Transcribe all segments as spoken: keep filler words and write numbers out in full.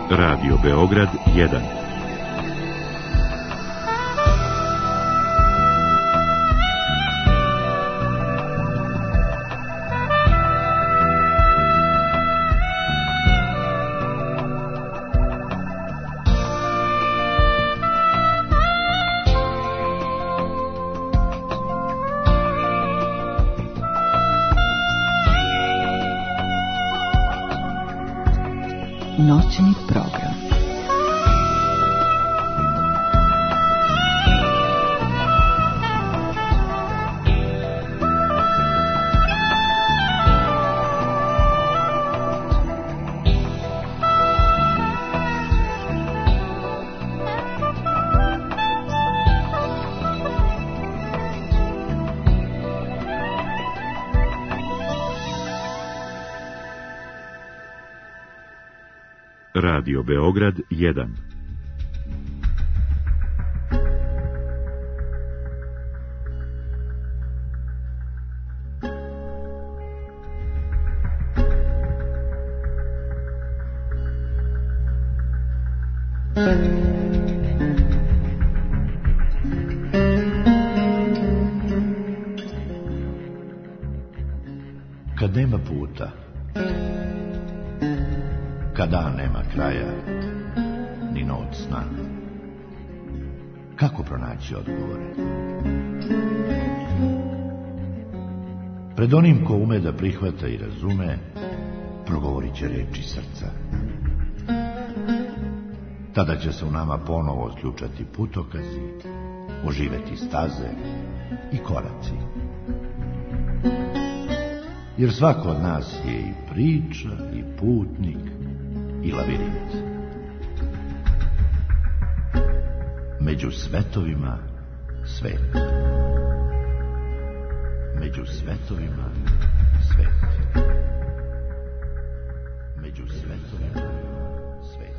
Radio Beograd jedan. Noćni program. Radio Beograd jedan. Kad nema puta, kada nema kraja, ni noć sna, kako pronaći odgovore? Pred onim ko ume da prihvata i razume, progovorit će reči srca. Tada će se u nama ponovo sključati putokazi, oživeti staze i koraci. Jer svako od nas je i priča, i putnik, i lavirint. Među svetovima svet. Među svetovima svet. Među svetovima svet.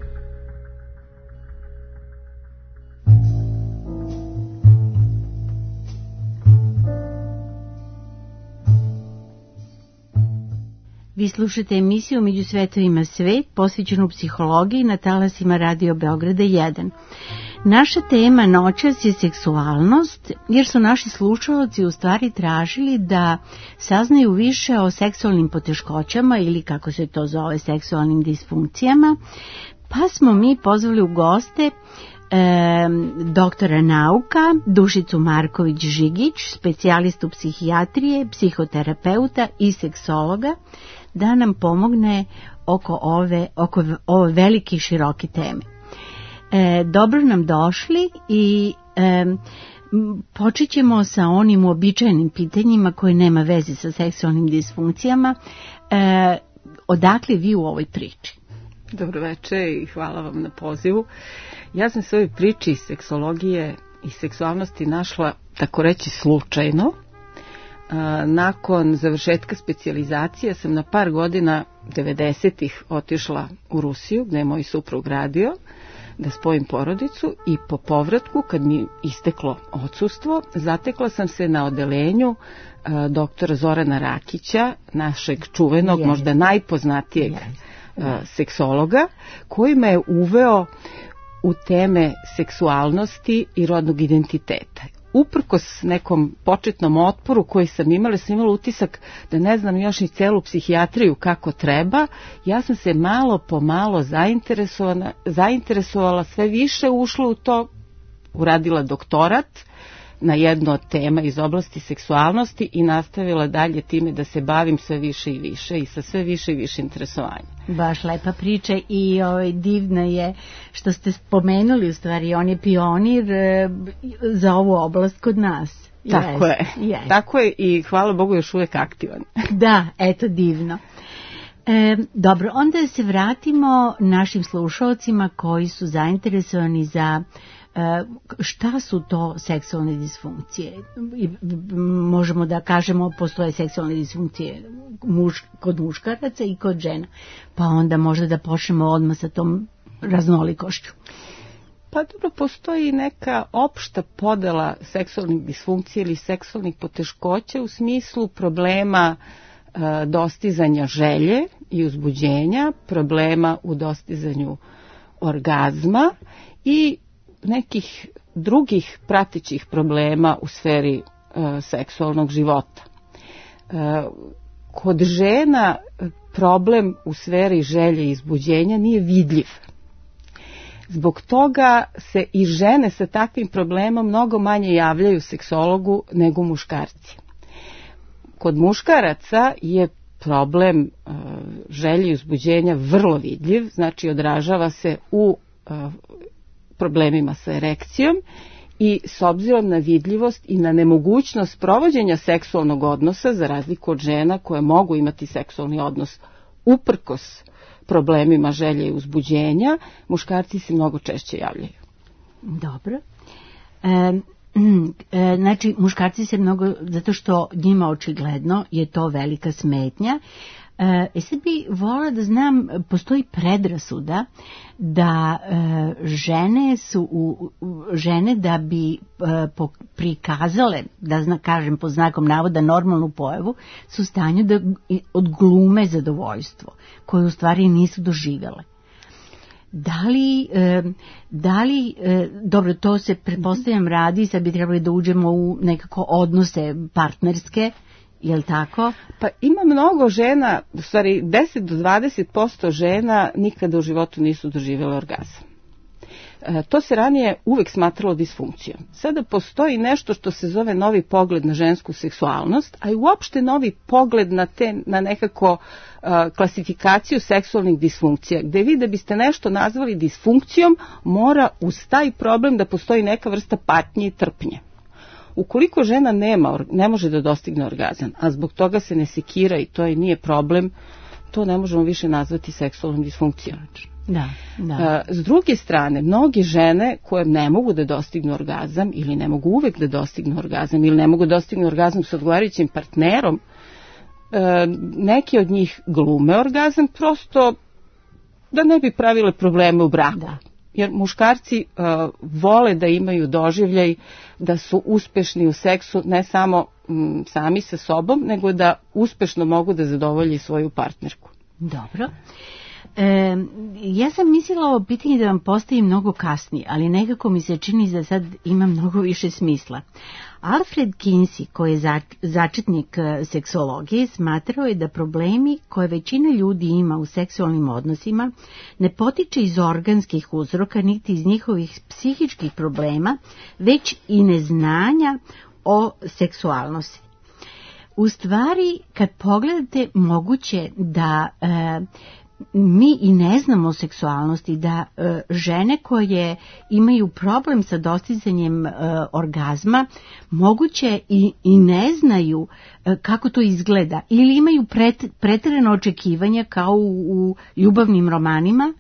Vi slušate emisiju Među svetovima svet, posvećenu psihologiji na talasima Radio Beograda jedan. Naša tema noćas je seksualnost, jer su naši slušalci u stvari tražili da saznaju više o seksualnim poteškoćama ili, kako se to zove, seksualnim disfunkcijama, pa smo mi pozvali u goste E, doktora nauka Dušicu Marković-Žigić, specijalistu psihijatrije, psihoterapeuta i seksologa, da nam pomogne oko ove, oko ove velike i široke teme. E, dobro nam došli i e, počet ćemo sa onim uobičajenim pitanjima koje nema veze sa seksualnim disfunkcijama. E, odakle vi u ovoj priči? Dobro večer i hvala vam na pozivu. Ja sam se u ovoj priči seksologije i seksualnosti našla, tako reći, slučajno. Nakon završetka specijalizacije sam na par godina devedesetih otišla u Rusiju, gde je moj suprug radio, da spojim porodicu, i po povratku, kad mi isteklo odsustvo, zatekla sam se na odelenju doktora Zorana Rakića, našeg čuvenog, yes. možda najpoznatijeg yes. seksologa, koji me je uveo u teme seksualnosti i rodnog identiteta. Uprkos nekom početnom otporu koji sam imala, sam imala utisak da ne znam još ni celu psihijatriju kako treba, ja sam se malo po malo zainteresovala, zainteresovala sve više, ušla u to, uradila doktorat na jednu od tema iz oblasti seksualnosti i nastavila dalje time da se bavim sve više i više i sa sve više i više interesovanja. Baš lepa priča i ovaj, divna je što ste spomenuli, u stvari on je pionir e, za ovu oblast kod nas. Tako yes. je, yes. tako je i hvala Bogu još uvijek aktivan. Da, eto divno. E, dobro, onda se vratimo našim slušalcima koji su zainteresovani za šta su to seksualne disfunkcije. I možemo da kažemo postoje seksualne disfunkcije muž, kod muškaraca i kod žena. Pa onda možda da počnemo odmah sa tom raznolikošću. Pa dobro, postoji neka opšta podela seksualnih disfunkcija ili seksualnih poteškoća u smislu problema dostizanja želje i uzbuđenja, problema u dostizanju orgazma i nekih drugih pratećih problema u sferi e, seksualnog života. E, kod žena problem u sferi želje i uzbuđenja nije vidljiv. Zbog toga se i žene sa takvim problemom mnogo manje javljaju seksologu nego muškarci. Kod muškaraca je problem e, želje i uzbuđenja vrlo vidljiv, znači odražava se u e, problemima sa erekcijom i s obzirom na vidljivost i na nemogućnost provođenja seksualnog odnosa, za razliku od žena koje mogu imati seksualni odnos uprkos problemima želje i uzbuđenja, muškarci se mnogo češće javljaju. Dobro. E, e, znači, muškarci se mnogo, zato što njima očigledno je to velika smetnja. E sad bi volila da znam, postoji predrasuda da e, žene su u, žene da bi e, po, prikazale, da zna, kažem po znakom navoda, normalnu pojavu, su u stanju da odglume zadovoljstvo koje u stvari nisu doživjele. Da li, e, da li e, dobro, to se pretpostavljam radi, sad bi trebali da uđemo u nekako odnose partnerske, je li tako? Pa ima mnogo žena, u stvari deset do dvadeset posto žena nikada u životu nisu doživjele orgazam. E, to se ranije uvek smatralo disfunkcijom. Sada postoji nešto što se zove novi pogled na žensku seksualnost, a i uopšte novi pogled na, te, na nekako uh, klasifikaciju seksualnih disfunkcija, gde vi da biste nešto nazvali disfunkcijom, mora uz taj problem da postoji neka vrsta patnje i trpnje. Ukoliko žena nema, ne može da dostigne orgazam, a zbog toga se ne sekira i to je nije problem, to ne možemo više nazvati seksualnom disfunkcijom. Da, da. S druge strane, mnoge žene koje ne mogu da dostignu orgazam ili ne mogu uvek da dostignu orgazam ili ne mogu da dostignu orgazam s odgovarajućim partnerom, neki od njih glume orgazam prosto da ne bi pravile probleme u braku. Da. Jer muškarci uh, vole da imaju doživljaj da su uspešni u seksu ne samo um, sami sa sobom, nego da uspešno mogu da zadovolji svoju partnerku. Dobro. E, ja sam mislila ovo pitanje da vam postavim mnogo kasnije, ali nekako mi se čini da sad ima mnogo više smisla. Alfred Kinsey, koji je zač, začetnik seksologije, smatrao je da problemi koje većina ljudi ima u seksualnim odnosima ne potiče iz organskih uzroka niti iz njihovih psihičkih problema, već i neznanja o seksualnosti. U stvari, kad pogledate, moguće da e, mi i ne znamo o seksualnosti, da e, žene koje imaju problem sa dostizanjem e, orgazma moguće i, i ne znaju e, kako to izgleda ili imaju pret, pretjerano očekivanja kao u, u ljubavnim romanima.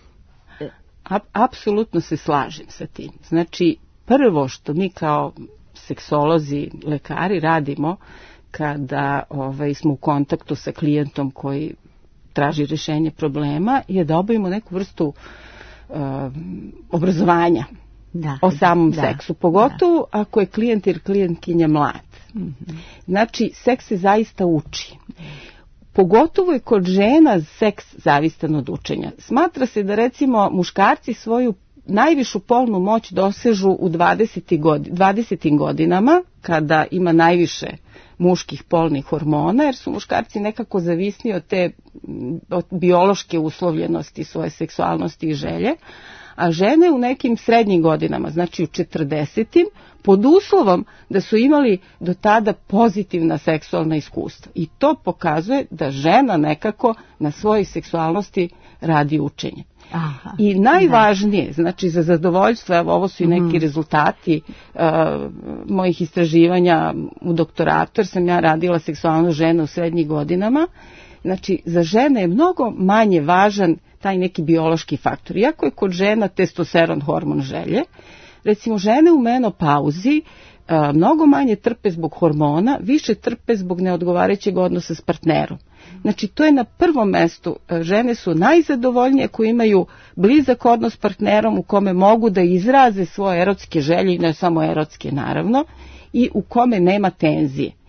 A, apsolutno se slažem sa tim. Znači, prvo što mi kao seksolozi, lekari radimo kada ovaj, smo u kontaktu sa klijentom koji traži rješenje problema je da obavimo neku vrstu uh, obrazovanja da, o samom da, seksu, pogotovo da. Ako je klijent ili klijentkinja mlad. Mm-hmm. Znači, seks se zaista uči. Pogotovo je kod žena seks zavistan od učenja. Smatra se da recimo muškarci svoju najvišu polnu moć dosežu u dvadesetim godinama, kada ima najviše muških polnih hormona, jer su muškarci nekako zavisni od te od biološke uslovljenosti svoje seksualnosti i želje, a žene u nekim srednjim godinama, znači u četrdesetim, pod uslovom da su imali do tada pozitivna seksualna iskustva. I to pokazuje da žena nekako na svojoj seksualnosti radi učenje. Aha, i najvažnije, da. Znači za zadovoljstvo, evo ovo su i neki mm. rezultati uh, mojih istraživanja u doktoratu, jer sam ja radila seksualnu ženu u srednjim godinama, znači za žene je mnogo manje važan taj neki biološki faktor. Iako je kod žena testosteron hormon želje, recimo žene u menopauzi uh, mnogo manje trpe zbog hormona, više trpe zbog neodgovarajućeg odnosa s partnerom. Znači, to je na prvom mestu. Žene su najzadovoljnije koje imaju blizak odnos s partnerom u kome mogu da izraze svoje erotske želje, i ne samo erotske naravno, i u kome nema tenzije.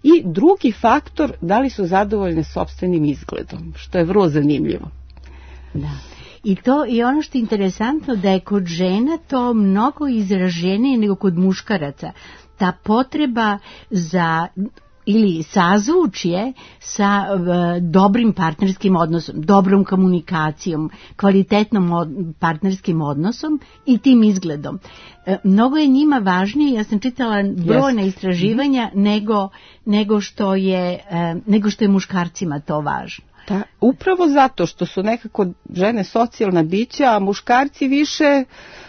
I drugi faktor, da li su zadovoljne sopstvenim izgledom, što je vrlo zanimljivo. Da. I to i ono što je interesantno da je kod žena to mnogo izraženije nego kod muškaraca. Ta potreba za ili sazvučje sa uh, dobrim partnerskim odnosom, dobrom komunikacijom, kvalitetnom od, partnerskim odnosom i tim izgledom. Uh, mnogo je njima važnije, ja sam čitala brojna yes. istraživanja, mm-hmm. nego, nego, što je, uh, nego što je muškarcima to važno. Da, upravo zato što su nekako žene socijalna bića, a muškarci više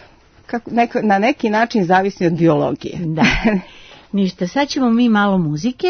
kako, neka, na neki način zavisni od biologije. Da. Ništa, sad ćemo mi malo muzike.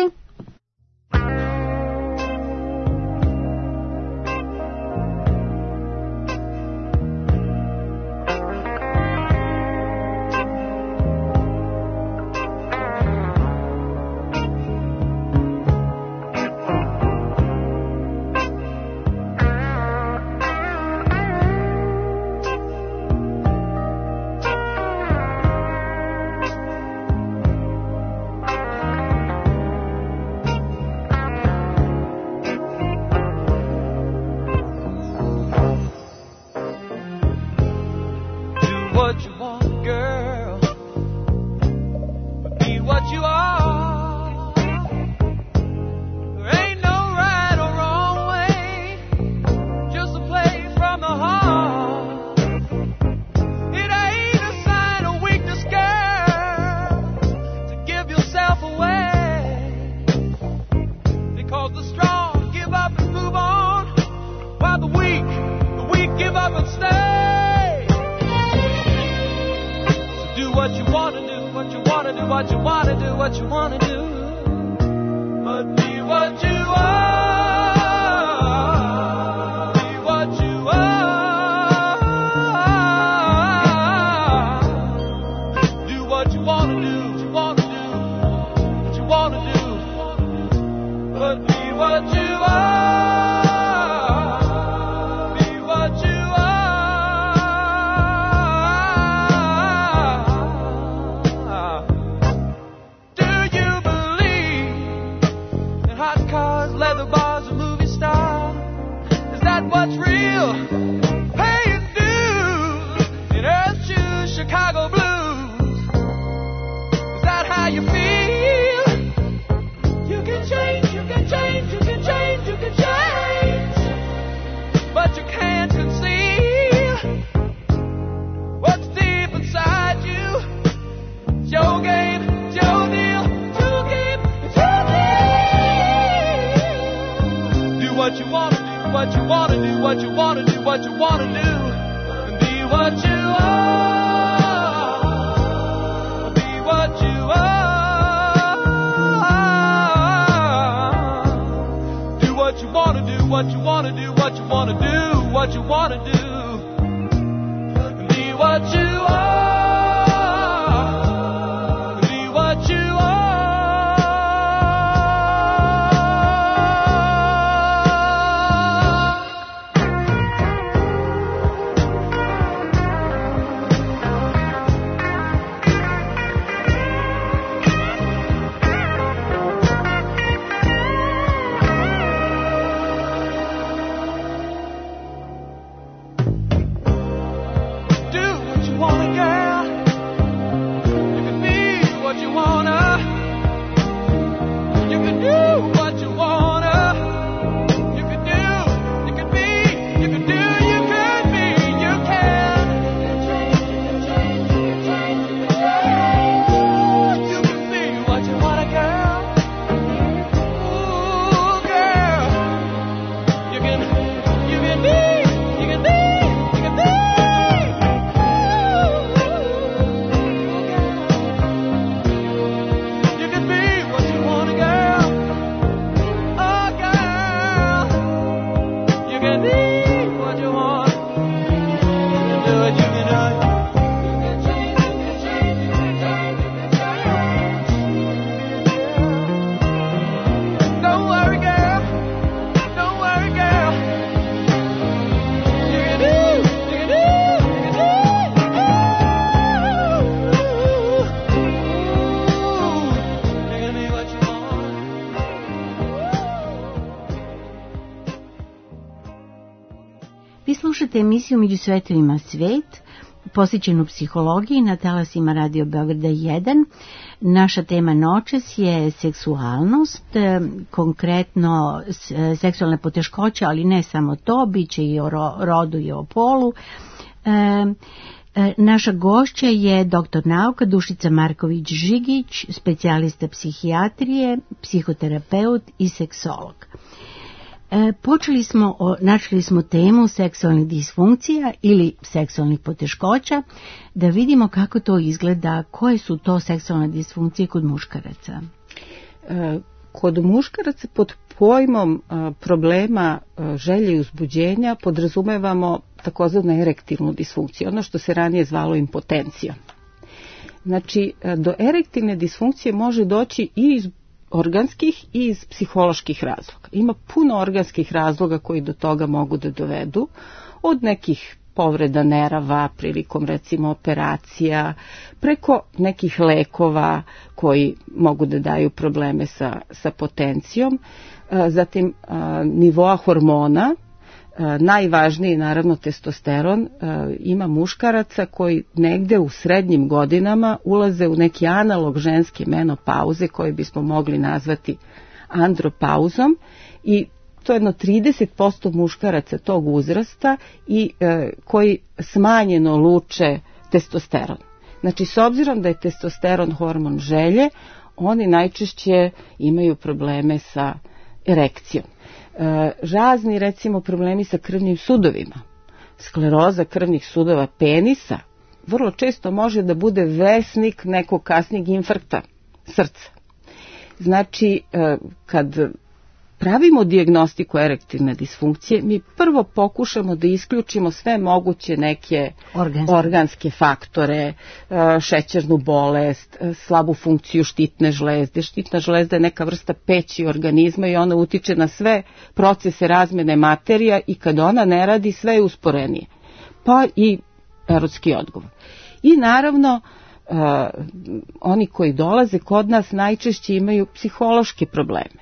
Wanna go Vi slušate emisiju Među svetovima svet, posvećenu psihologiji na talasima Radio Beograda jedan. Naša tema noćas je seksualnost, konkretno seksualne poteškoće, ali ne samo to, bit će i o rodu i o polu. Naša gošća je doktor nauka Dušica Marković-Žigić, specijalista psihijatrije, psihoterapeut i seksolog. E, počeli smo, o, načeli smo temu seksualnih disfunkcija ili seksualnih poteškoća, da vidimo kako to izgleda, koje su to seksualne disfunkcije kod muškaraca. E, kod muškaraca pod pojmom a, problema a, želje i uzbuđenja podrazumevamo takozvanu erektilnu disfunkciju, ono što se ranije zvalo impotencija. Znači, a, do erektilne disfunkcije može doći i iz organskih i iz psiholoških razloga. Ima puno organskih razloga koji do toga mogu da dovedu, od nekih povreda nerava prilikom recimo operacija, preko nekih lekova koji mogu da daju probleme sa, sa potencijom, zatim nivoa hormona. Najvažniji, naravno, testosteron. Ima muškaraca koji negde u srednjim godinama ulaze u neki analog ženske menopauze koje bismo mogli nazvati andropauzom, i to je jedno trideset posto muškaraca tog uzrasta i e, koji smanjeno luče testosteron. Znači, s obzirom da je testosteron hormon želje, oni najčešće imaju probleme sa erekcijom. Razni, recimo, problemi sa krvnim sudovima, skleroza krvnih sudova penisa, vrlo često može da bude vesnik nekog kasnijeg infarkta srca. Znači, kad pravimo dijagnostiku erektilne disfunkcije, mi prvo pokušamo da isključimo sve moguće neke organske, organske faktore, šećernu bolest, slabu funkciju štitne žlezde. Štitna žlezda je neka vrsta peći organizma i ona utiče na sve procese razmene materija, i kad ona ne radi, sve je usporenije. Pa i erotski odgovor. I naravno, uh, oni koji dolaze kod nas najčešće imaju psihološke probleme.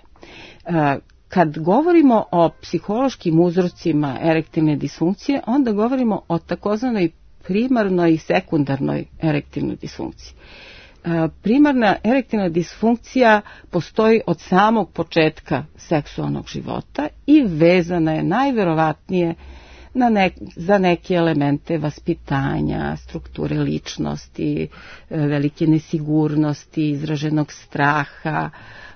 Kad govorimo o psihološkim uzrocima erektilne disfunkcije, onda govorimo o takozvanoj primarnoj i sekundarnoj erektilnoj disfunkciji. Primarna erektilna disfunkcija postoji od samog početka seksualnog života i vezana je najverovatnije na nek, za neke elemente vaspitanja, strukture ličnosti, velike nesigurnosti, izraženog straha,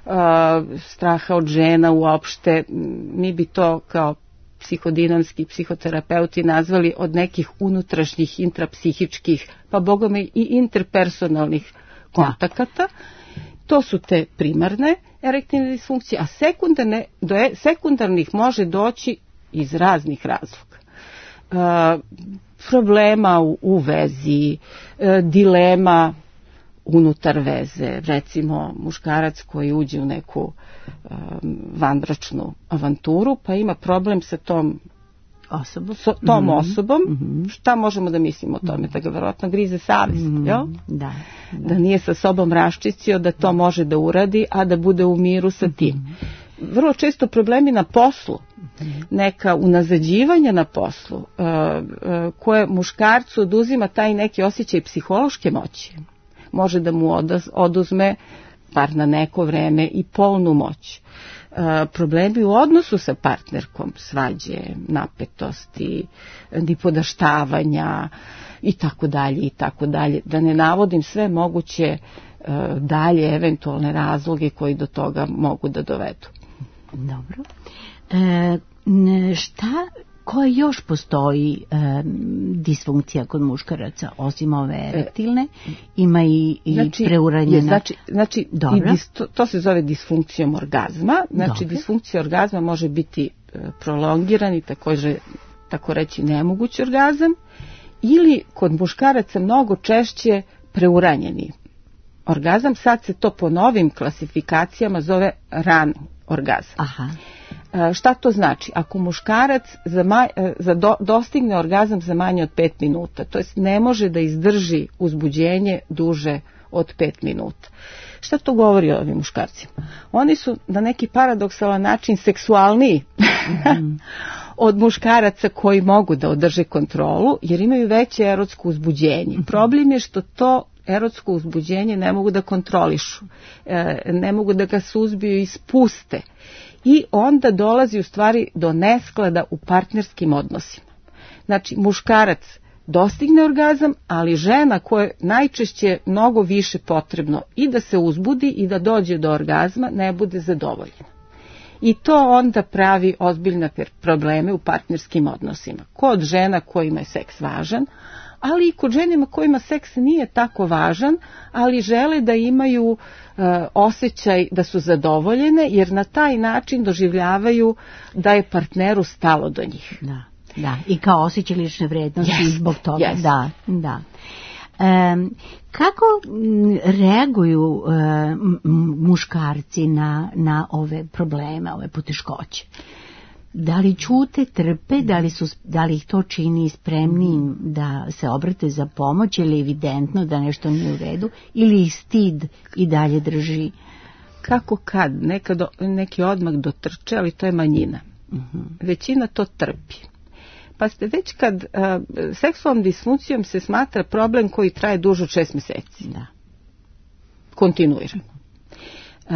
straha od žena uopšte. Mi bi to kao psihodinamski psihoterapeuti nazvali od nekih unutrašnjih intrapsihičkih, pa bogome i interpersonalnih kontakata. To su te primarne erektilne disfunkcije, a sekundarne, do sekundarnih može doći iz raznih razloga. Uh, problema u, u vezi, uh, dilema unutar veze, recimo muškarac koji uđe u neku um, vanbračnu avanturu, pa ima problem sa tom osobom, so, tom mm-hmm. osobom. Mm-hmm. Šta možemo da mislimo o tome? Da ga verovatno grize savjest, mm-hmm. jel? Da, da. Da nije sa sobom raščistio da to može da uradi, a da bude u miru sa tim. Mm-hmm. Vrlo često problemi na poslu, neka unazađivanja na poslu, uh, uh, koje muškarcu oduzima taj neki osjećaj psihološke moći. Može da mu odaz, oduzme, bar na neko vreme, i polnu moć. Uh, problemi u odnosu sa partnerkom, svađe, napetosti, nipodaštavanja i tako dalje i tako dalje. Da ne navodim sve moguće uh, dalje eventualne razloge koji do toga mogu da dovedu. Dobro. E, šta, koja još postoji e, disfunkcija kod muškaraca, osim ove erektilne? Ima i, i znači, preuranjena... Znači, znači i dis, to, to se zove disfunkcijom orgazma. Znači, Dobre. Disfunkcija orgazma može biti e, prolongiran i također, tako reći, nemoguć orgazam, ili kod muškaraca mnogo češće preuranjeni orgazam. Sad se to po novim klasifikacijama zove ran orgazam. Aha. E, šta to znači? Ako muškarac za, ma, za do, dostigne orgazam za manje od pet minuta, to jest ne može da izdrži uzbuđenje duže od pet minuta. Šta to govori o ovim muškarcima? Oni su na neki paradoksalan način seksualniji mm. od muškaraca koji mogu da održe kontrolu, jer imaju veće erotsko uzbuđenje. Problem je što to erotsko uzbuđenje ne mogu da kontrolišu, ne mogu da ga suzbiju i spuste. I onda dolazi u stvari do nesklada u partnerskim odnosima. Znači, muškarac dostigne orgazam, ali žena koja je najčešće mnogo više potrebno i da se uzbudi i da dođe do orgazma, ne bude zadovoljena. I to onda pravi ozbiljne probleme u partnerskim odnosima. Kod žena kojima je seks važan, ali i kod ženima kojima seks nije tako važan, ali žele da imaju e, osjećaj da su zadovoljene, jer na taj način doživljavaju da je partneru stalo do njih. Da, da. I kao osjećaj lične vrednosti yes, zbog toga. Yes. Da, da. E, kako reaguju e, muškarci na, na ove probleme, ove poteškoće? Da li ćute, trpe, da li, su, da li ih to čini spremnim da se obrate za pomoć ili evidentno da nešto nije u redu, ili ih stid i dalje drži? Kako kad, nekad, neki odmah dotrče, ali to je manjina. Uh-huh. Većina to trpi. Pa ste već kad uh, seksualnom disfunkcijom se smatra problem koji traje duže od šest mjeseci. Da. Kontinuirano. Uh,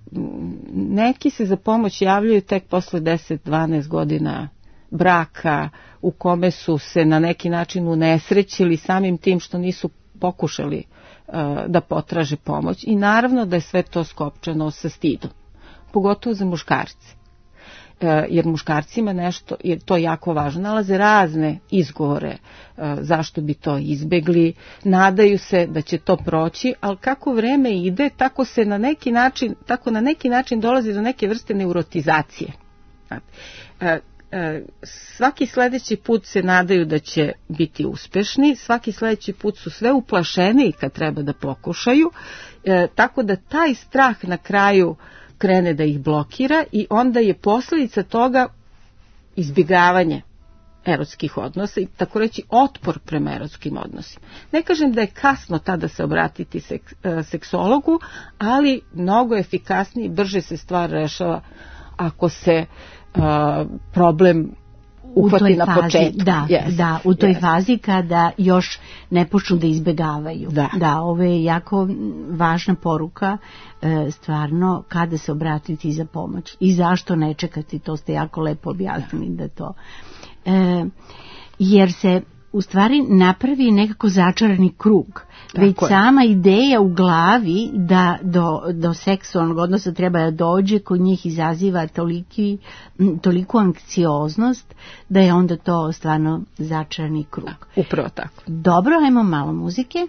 neki se za pomoć javljaju tek posle deset do dvanaest godina braka u kome su se na neki način unesrećili samim tim što nisu pokušali uh, da potraže pomoć, i naravno da je sve to skopčano sa stidom, pogotovo za muškarce. Uh, jer muškarcima nešto, jer to je jako važno, nalaze razne izgovore uh, zašto bi to izbegli, nadaju se da će to proći, ali kako vreme ide, tako se na neki način, tako na neki način dolazi do neke vrste neurotizacije. Uh, uh, svaki sljedeći put se nadaju da će biti uspešni, svaki sljedeći put su sve uplašeniji kad treba da pokušaju, uh, tako da taj strah na kraju krene da ih blokira i onda je posljedica toga izbjegavanje erotskih odnosa i tako reći otpor prema erotskim odnosima. Ne kažem da je kasno tada se obratiti seks, seksologu, ali mnogo efikasnije i brže se stvar rešava ako se uh, problem uhvati na fazi, početku. Da, yes, da, u toj yes. fazi kada još ne počnu da izbjegavaju. Da. da, ovo je jako važna poruka, e, stvarno, kada se obratiti za pomoć i zašto ne čekati, to ste jako lepo objasnili da to. E, jer se u stvari napravi nekako začarani krug. Tako Već je. Sama ideja u glavi da do, do seksualnog odnosa treba da dođe, kod njih izaziva toliki, toliku anksioznost da je onda to stvarno začarani krug. Da, upravo tako. Dobro, ajmo malo muzike.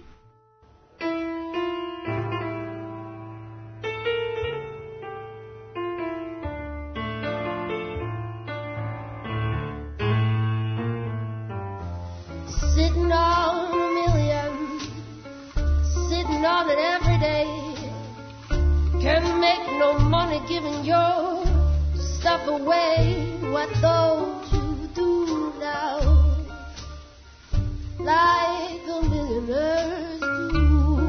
Sitting on a million, sitting on it every day. Can't make no money giving your stuff away. What don't you do now? Like the millionaires do.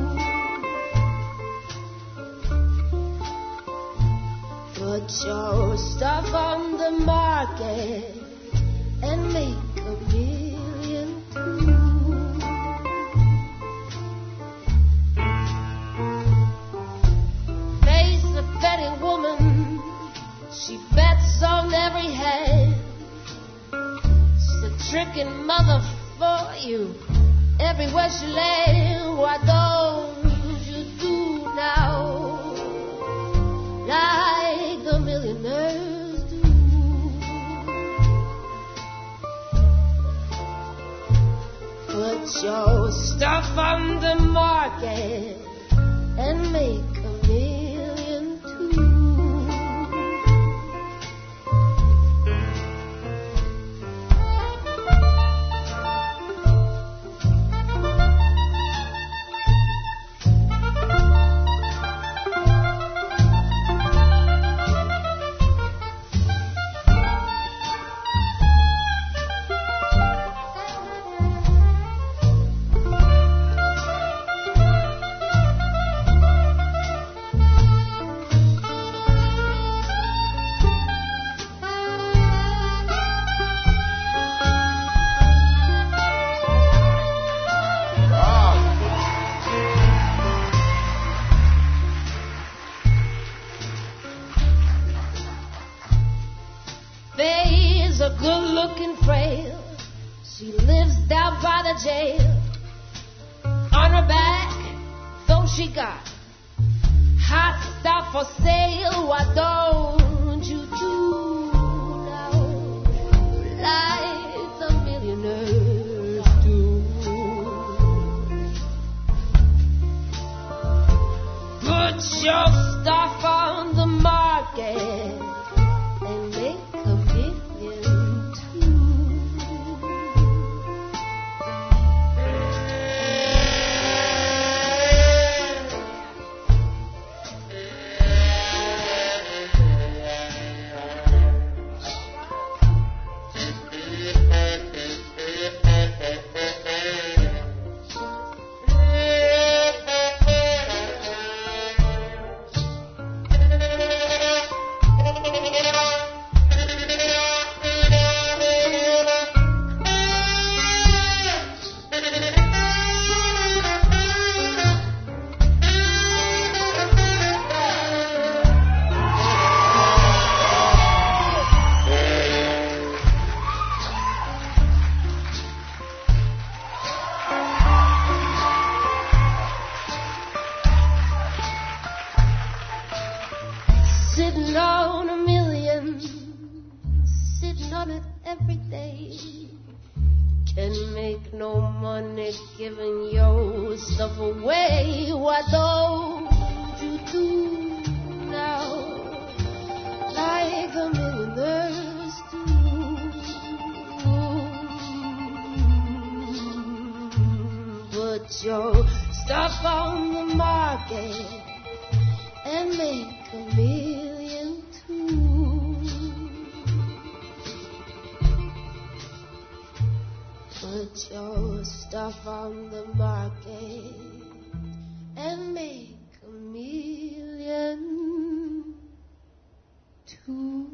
Put your stuff on the market and make a million too. Face a betting woman, she bets on every hand. She's a tricking mother for you everywhere she lands. Why don't you do now like the millionaires do? Put your stuff on the market and make a million too. good looking frail. She lives down by the jail. On her back, though she got hot stuff for sale, why don't you do now like the millionaires do? Put your stuff on the market and make a million too. Sitting on a million, sitting on it every day. Can make no money giving your stuff away. Why don't you do now like the millionaires do? Put your stuff on the market and make a million too. Put your stuff on the market and make a million too.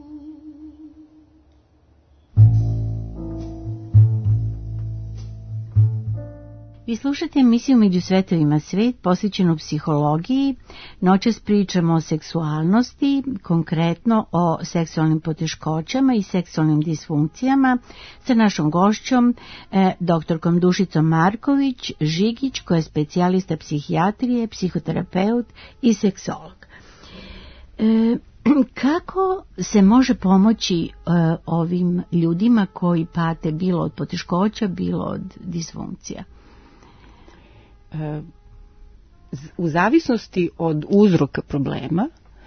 Vi slušate emisiju Među svetovima svet posvećenu psihologiji. Noćas pričamo o seksualnosti, konkretno o seksualnim poteškoćama i seksualnim disfunkcijama sa našom gošćom, eh, doktorkom Dušicom Marković Žigić, koja je specijalista psihijatrije, psihoterapeut i seksolog. Eh, Kako se može pomoći uh, ovim ljudima koji pate bilo od poteškoća, bilo od disfunkcija? U zavisnosti od uzroka problema,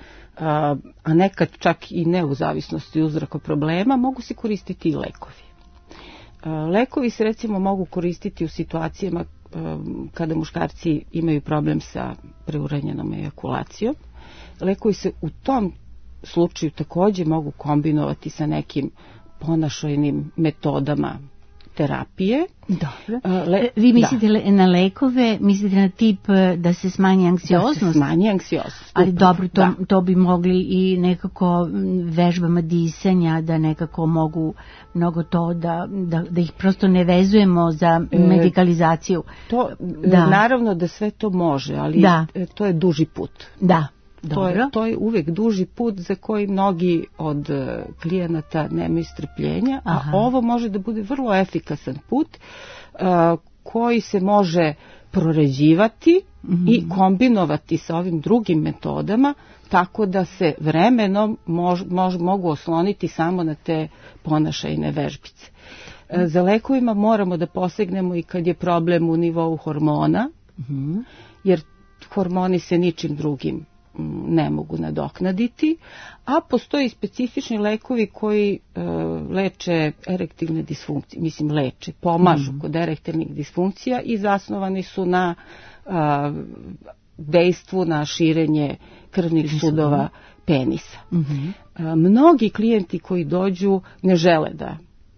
a nekad čak i ne u zavisnosti od uzroka problema, mogu se koristiti i lekovi. Lekovi se recimo mogu koristiti u situacijama kada muškarci imaju problem sa preuranjenom ejakulacijom. Lekovi se u tom slučaju također mogu kombinovati sa nekim ponašajnim metodama terapije. Dobro. Le, Vi mislite da. na lekove, mislite na tip da se smanji anksioznost? Da se smanji anksioznost. Ali dobro, to, to bi mogli i nekako vežbama disanja, da nekako mogu mnogo to, da, da, da ih prosto ne vezujemo za medikalizaciju. E, to, da. Naravno da sve to može, ali da. To je duži put. Da. To je, to je uvijek duži put za koji mnogi od klijenata nemaju strpljenja, a ovo može da bude vrlo efikasan put uh, koji se može proređivati mm-hmm. i kombinovati sa ovim drugim metodama, tako da se vremenom mož, mož, mogu osloniti samo na te ponašajne vežbice. Uh, za lekovima moramo da posegnemo i kad je problem u nivou hormona, mm-hmm. jer hormoni se ničim drugim ne mogu nadoknaditi, a postoji specifični lekovi koji e, leče erektilne disfunkcije, mislim leče, pomažu mm. kod erektilnih disfunkcija i zasnovani su na a, dejstvu na širenje krvnih sudova penisa. Mm-hmm. A, mnogi klijenti koji dođu ne žele da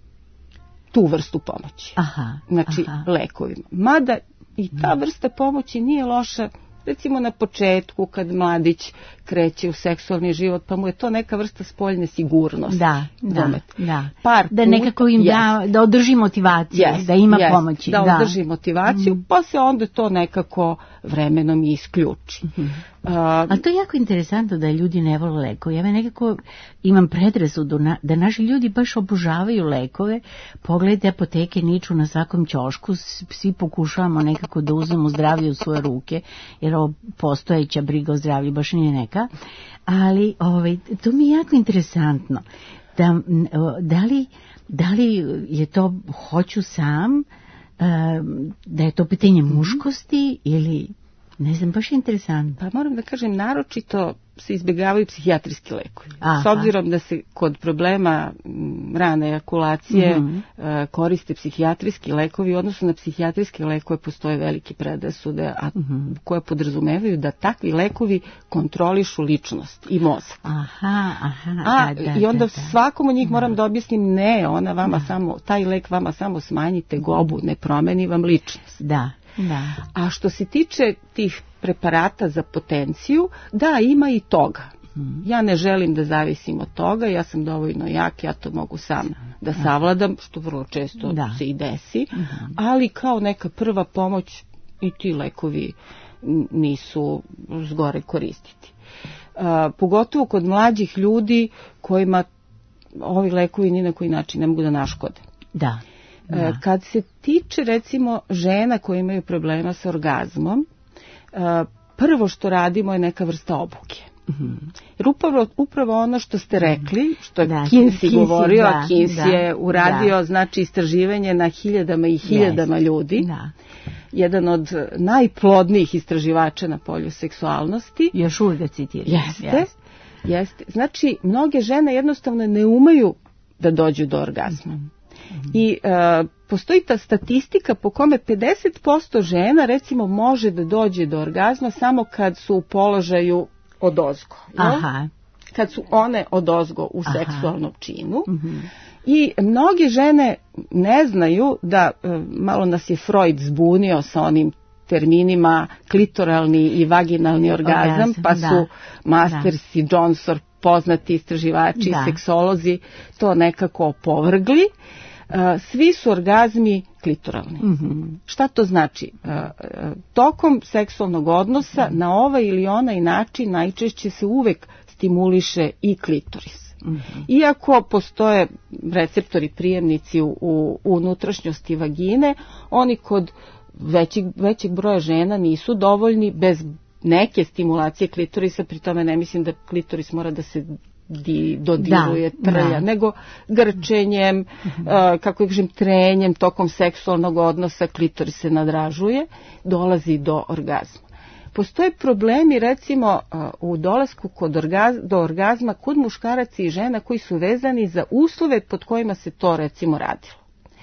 tu vrstu pomoći, aha, znači aha. lekovima. Mada i ta vrsta pomoći nije loša, recimo na početku kad mladić kreće u seksualni život, pa mu je to neka vrsta spoljne sigurnosti. Da, da, da. Par da nekako im da, da održi motivaciju, yes, da ima yes, pomoći. Da, da održi motivaciju, mm. pa se onda to nekako vremenom i isključi. Mm-hmm. A, A to je jako interesantno da ljudi ne vole lekove. Ja me nekako imam predrasudu na, da naši ljudi baš obožavaju lekove. Pogledajte, apoteke niču na svakom ćošku, svi pokušavamo nekako da uzmemo zdravlje u svoje ruke, jer ovo postojeća briga o zdravlju baš nije neka. Ali ovaj, to mi je jako interesantno. Da, da, li, da li je to hoću sam, da je to pitanje muškosti ili... Ne znam, baš je interesantno. Pa moram da kažem, naročito se izbjegavaju psihijatrijski lekovi. Aha. S obzirom da se kod problema rane ejakulacije mm-hmm. koriste psihijatrijski lekovi, odnosno na psihijatrijske lekove postoje velike predrasude, a mm-hmm. koje podrazumevaju da takvi lekovi kontrolišu ličnost i mozak. Aha, aha. A, da, da, i onda da, da. svakom od njih moram da objasnim, ne, ona vama da. samo, taj lek vama samo smanji tegobu, ne promeni vam ličnost. Da. Da. A što se tiče tih preparata za potenciju, da, ima i toga. Hmm. Ja ne želim da zavisim od toga, ja sam dovoljno jak, ja to mogu sam da savladam, što vrlo često da. se i desi, hmm. ali kao neka prva pomoć i ti lekovi nisu zgore koristiti. A, pogotovo kod mlađih ljudi kojima ovi lekovi ni na koji način ne mogu da naškode. Da. Da. Kad se tiče recimo žena koje imaju problema sa orgazmom, prvo što radimo je neka vrsta obuke. Mm-hmm. Jer upravo, upravo ono što ste rekli, što je da, Kinsey govorio, da, Kinsey da, je uradio da. znači istraživanje na hiljadama i hiljadama yes. ljudi. Da. Jedan od najplodnijih istraživača na polju seksualnosti. Još uvijek ga citiram. Jeste, yes. jeste. Znači, mnoge žene jednostavno ne umeju da dođu do orgazma. Mm-hmm. I uh, postoji ta statistika po kome pedeset posto žena recimo može da dođe do orgazma samo kad su u položaju odozgo. Aha. Kad su one odozgo u Aha. seksualnom činu. Mm-hmm. I mnoge žene ne znaju da, uh, malo nas je Freud zbunio sa onim terminima klitoralni i vaginalni orgazam, orgazam pa da. su Masters da. i Johnson, poznati istraživači, da. seksolozi, to nekako opovrgli. Uh, svi su orgazmi klitoralni. Mm-hmm. Šta to znači? Uh, tokom seksualnog odnosa mm-hmm. na ovaj ili onaj način najčešće se uvek stimuliše i klitoris. Mm-hmm. Iako postoje receptori prijemnici u, u unutrašnjosti vagine, oni kod većeg, većeg broja žena nisu dovoljni bez neke stimulacije klitorisa, pri tome ne mislim da klitoris mora da se di, dodiruje, da, trlja, da. nego grčenjem, mm-hmm. uh, kako kažem, trenjem, tokom seksualnog odnosa klitoris se nadražuje, dolazi do orgazma. Postoje problemi recimo uh, u dolasku kod orgaz, do orgazma kod muškaraca i žena koji su vezani za uslove pod kojima se to recimo radilo.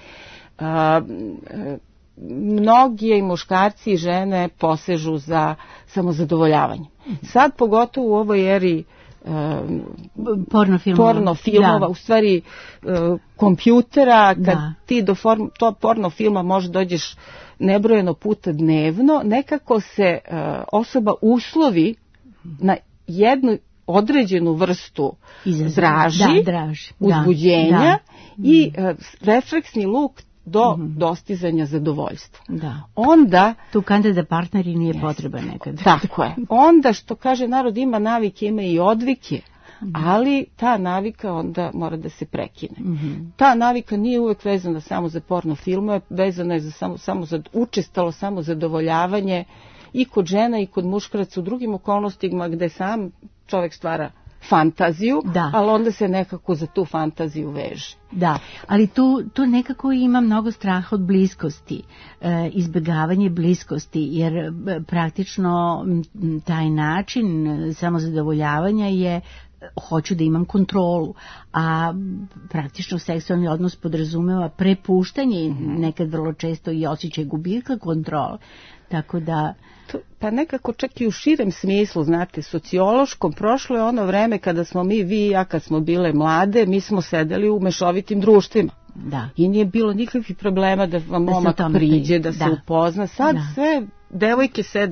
Uh, uh, Mnogi i muškarci i žene posežu za samozadovoljavanjem. Sad pogotovo u ovoj eri um, porno filmova, porno filmova da. u stvari uh, kompjutera, kad da. ti do form, to porno filma možeš dođeš nebrojeno puta dnevno, nekako se uh, osoba uslovi na jednu određenu vrstu Izazov. draži, da, draži. uzbuđenja da. i uh, refleksni luk do mm-hmm. dostizanja zadovoljstva. Da. Onda tu kandida partneri nije yes. potreba nekad. Tako je. Onda što kaže narod ima navike, ima i odvike, mm-hmm. ali ta navika onda mora da se prekine. Mm-hmm. Ta navika nije uvek vezana samo za porno filmove, vezana je za samo, samo za učestalo samo zadovoljavanje i kod žena i kod muškaraca u drugim okolnostima gde sam čovjek stvara fantaziju, da. ali onda se nekako za tu fantaziju veže. Da, ali tu, tu nekako ima mnogo straha od bliskosti, e, izbjegavanje bliskosti, jer e, praktično m, taj način samozadovoljavanja je hoću da imam kontrolu, a praktično seksualni odnos podrazumeva prepuštanje, mm-hmm. nekad vrlo često i osjećaj gubitka kontrole. Tako da... To, pa nekako čak i u širem smislu, znate, sociološkom, prošlo je ono vreme kada smo mi, vi i ja, kad smo bile mlade, mi smo sedeli u mešovitim društvima. Da. I nije bilo nikakvih problema da vam momak priđe, da, da se upozna. Sad da. sve devojke sede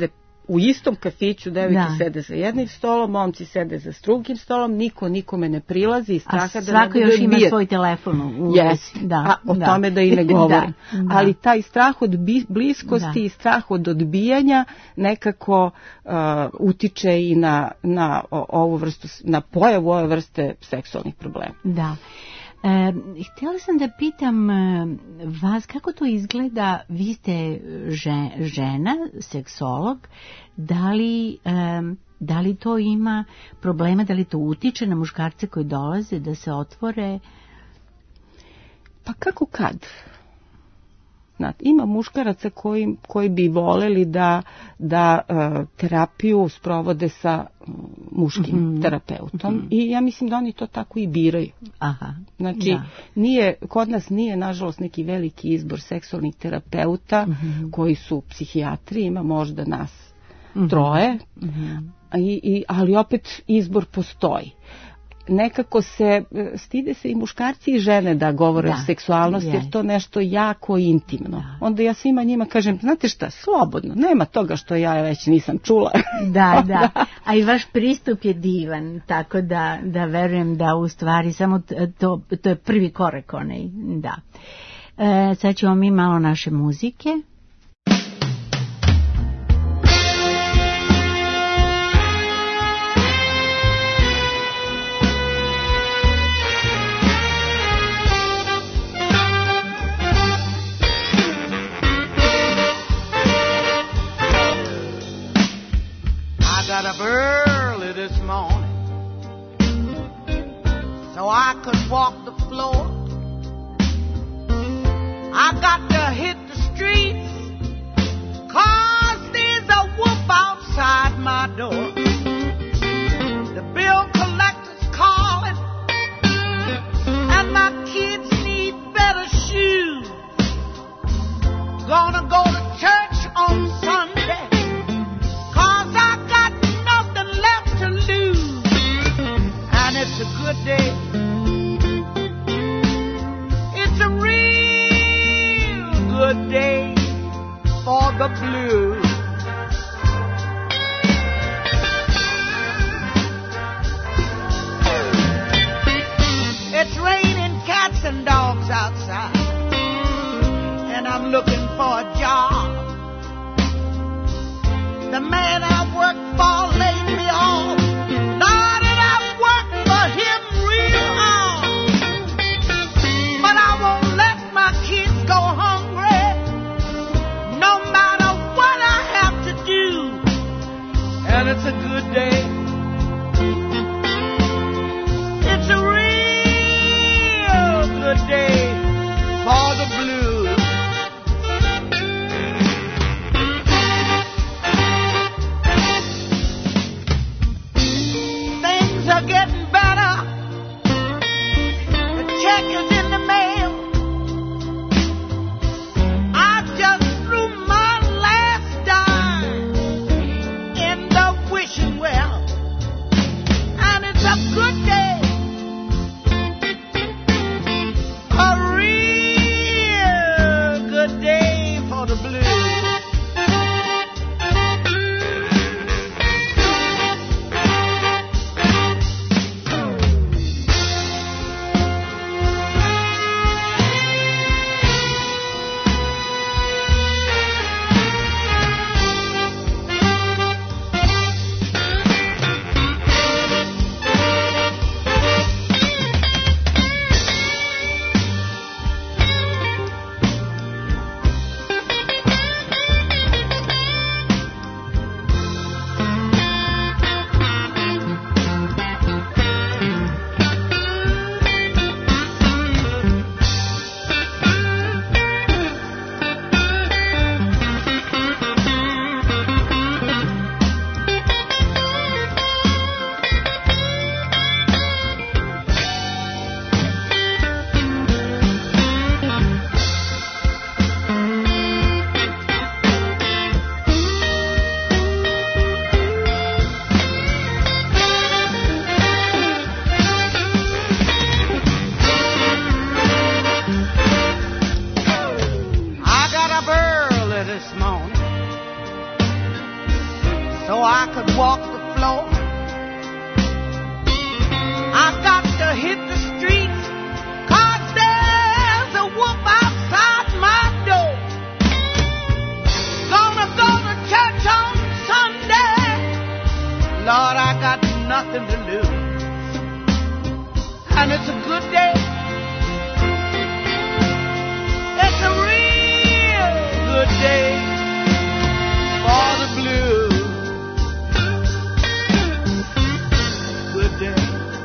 u istom kafiću devojke Da. sede za jednim stolom, momci sede za drugim stolom, niko nikome ne prilazi iz A straha da ne svako bude još ima odbijen. svoj telefon u Jeste, da, a o da. tome da i ne govorim. Da, da. Ali taj strah od bi- bliskosti Da. i strah od odbijanja nekako uh, utiče i na, na o- ovu vrstu, na pojavu ove vrste seksualnih problema. Da. E, htjela sam da pitam e, vas kako to izgleda, vi ste že, žena, seksolog, da li, e, da li to ima problema, da li to utiče na muškarce koji dolaze da se otvore? Pa kako kad? Znate, ima muškaraca koji, koji bi voleli da, da uh, terapiju sprovode sa uh, muškim Mhm. terapeutom Mhm. i ja mislim da oni to tako i biraju. Aha, Znači, da. nije, kod nas nije, nažalost, neki veliki izbor seksualnih terapeuta Mhm. koji su psihijatri, ima možda nas Mhm. troje, Mhm. I, i, ali opet izbor postoji. Nekako se, e, stide se i muškarci i žene da govore Da, o seksualnosti, jer jest. to nešto jako intimno. Da. Onda ja svima njima kažem, znate šta, slobodno, nema toga što ja već nisam čula. Da, da. A i vaš pristup je divan, tako da, da verujem da u stvari samo t- to, to je prvi korak onaj, da. E, sad ćemo mi malo naše muzike. I got up early this morning so I could walk the floor. I got to hit the streets 'cause there's a wolf outside my door. The bill collector's calling and my kids need better shoes. Gonna go to church on Sunday 'cause I got nothing left to lose. And it's a good day. It's a real good day for the blues. It's raining cats and dogs outside, and I'm looking for a job. The man I work for laid me off. Lord, and I worked for him real hard. But I won't let my kids go hungry, no matter what I have to do. And it's a good day. It's a real good day for the blues. Things are getting better. The check is in the mail. I just threw my last dime in the wishing well, and it's a good day, a real good day for the blues. I got up early this morning so I could walk the floor. I got to hit the streets, 'cause there's a wolf outside my door. Gonna go to church on Sunday. Lord, I got nothing to lose. And it's a good day. It's a real good day for the blues. Good day.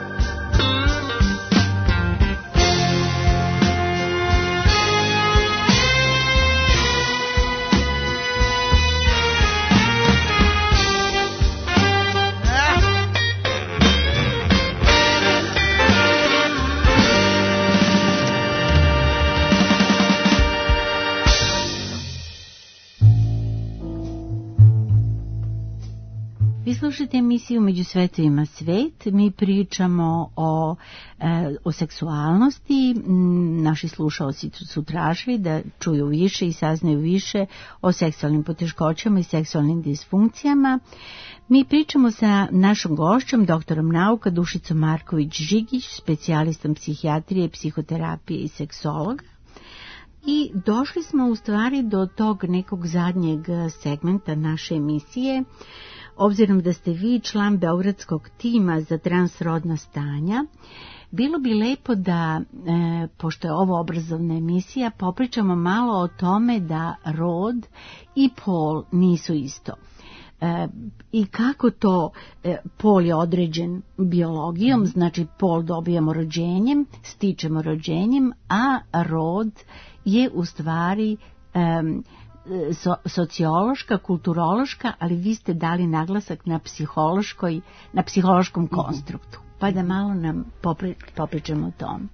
Vi slušate emisiju Među svetovima svet. Mi pričamo o, e, o seksualnosti. Naši slušaoci su tražili da čuju više i saznaju više o seksualnim poteškoćama i seksualnim disfunkcijama. Mi pričamo sa našom gošćom, doktorom nauka Dušicom Marković-Žigić, specijalistom psihijatrije, psihoterapije i seksologa. I došli smo u stvari do tog nekog zadnjeg segmenta naše emisije. Obzirom da ste vi član Beogradskog tima za transrodna stanja, bilo bi lepo da, e, pošto je ovo obrazovna emisija, popričamo malo o tome da rod i pol nisu isto. E, I kako to e, pol je određen biologijom, znači pol dobijamo rođenjem, stičemo rođenjem, a rod je u stvari e, So, sociološka, kulturološka, ali vi ste dali naglasak na psihološkoj, na psihološkom konstruktu. Pa da malo nam popri, popričamo o tom.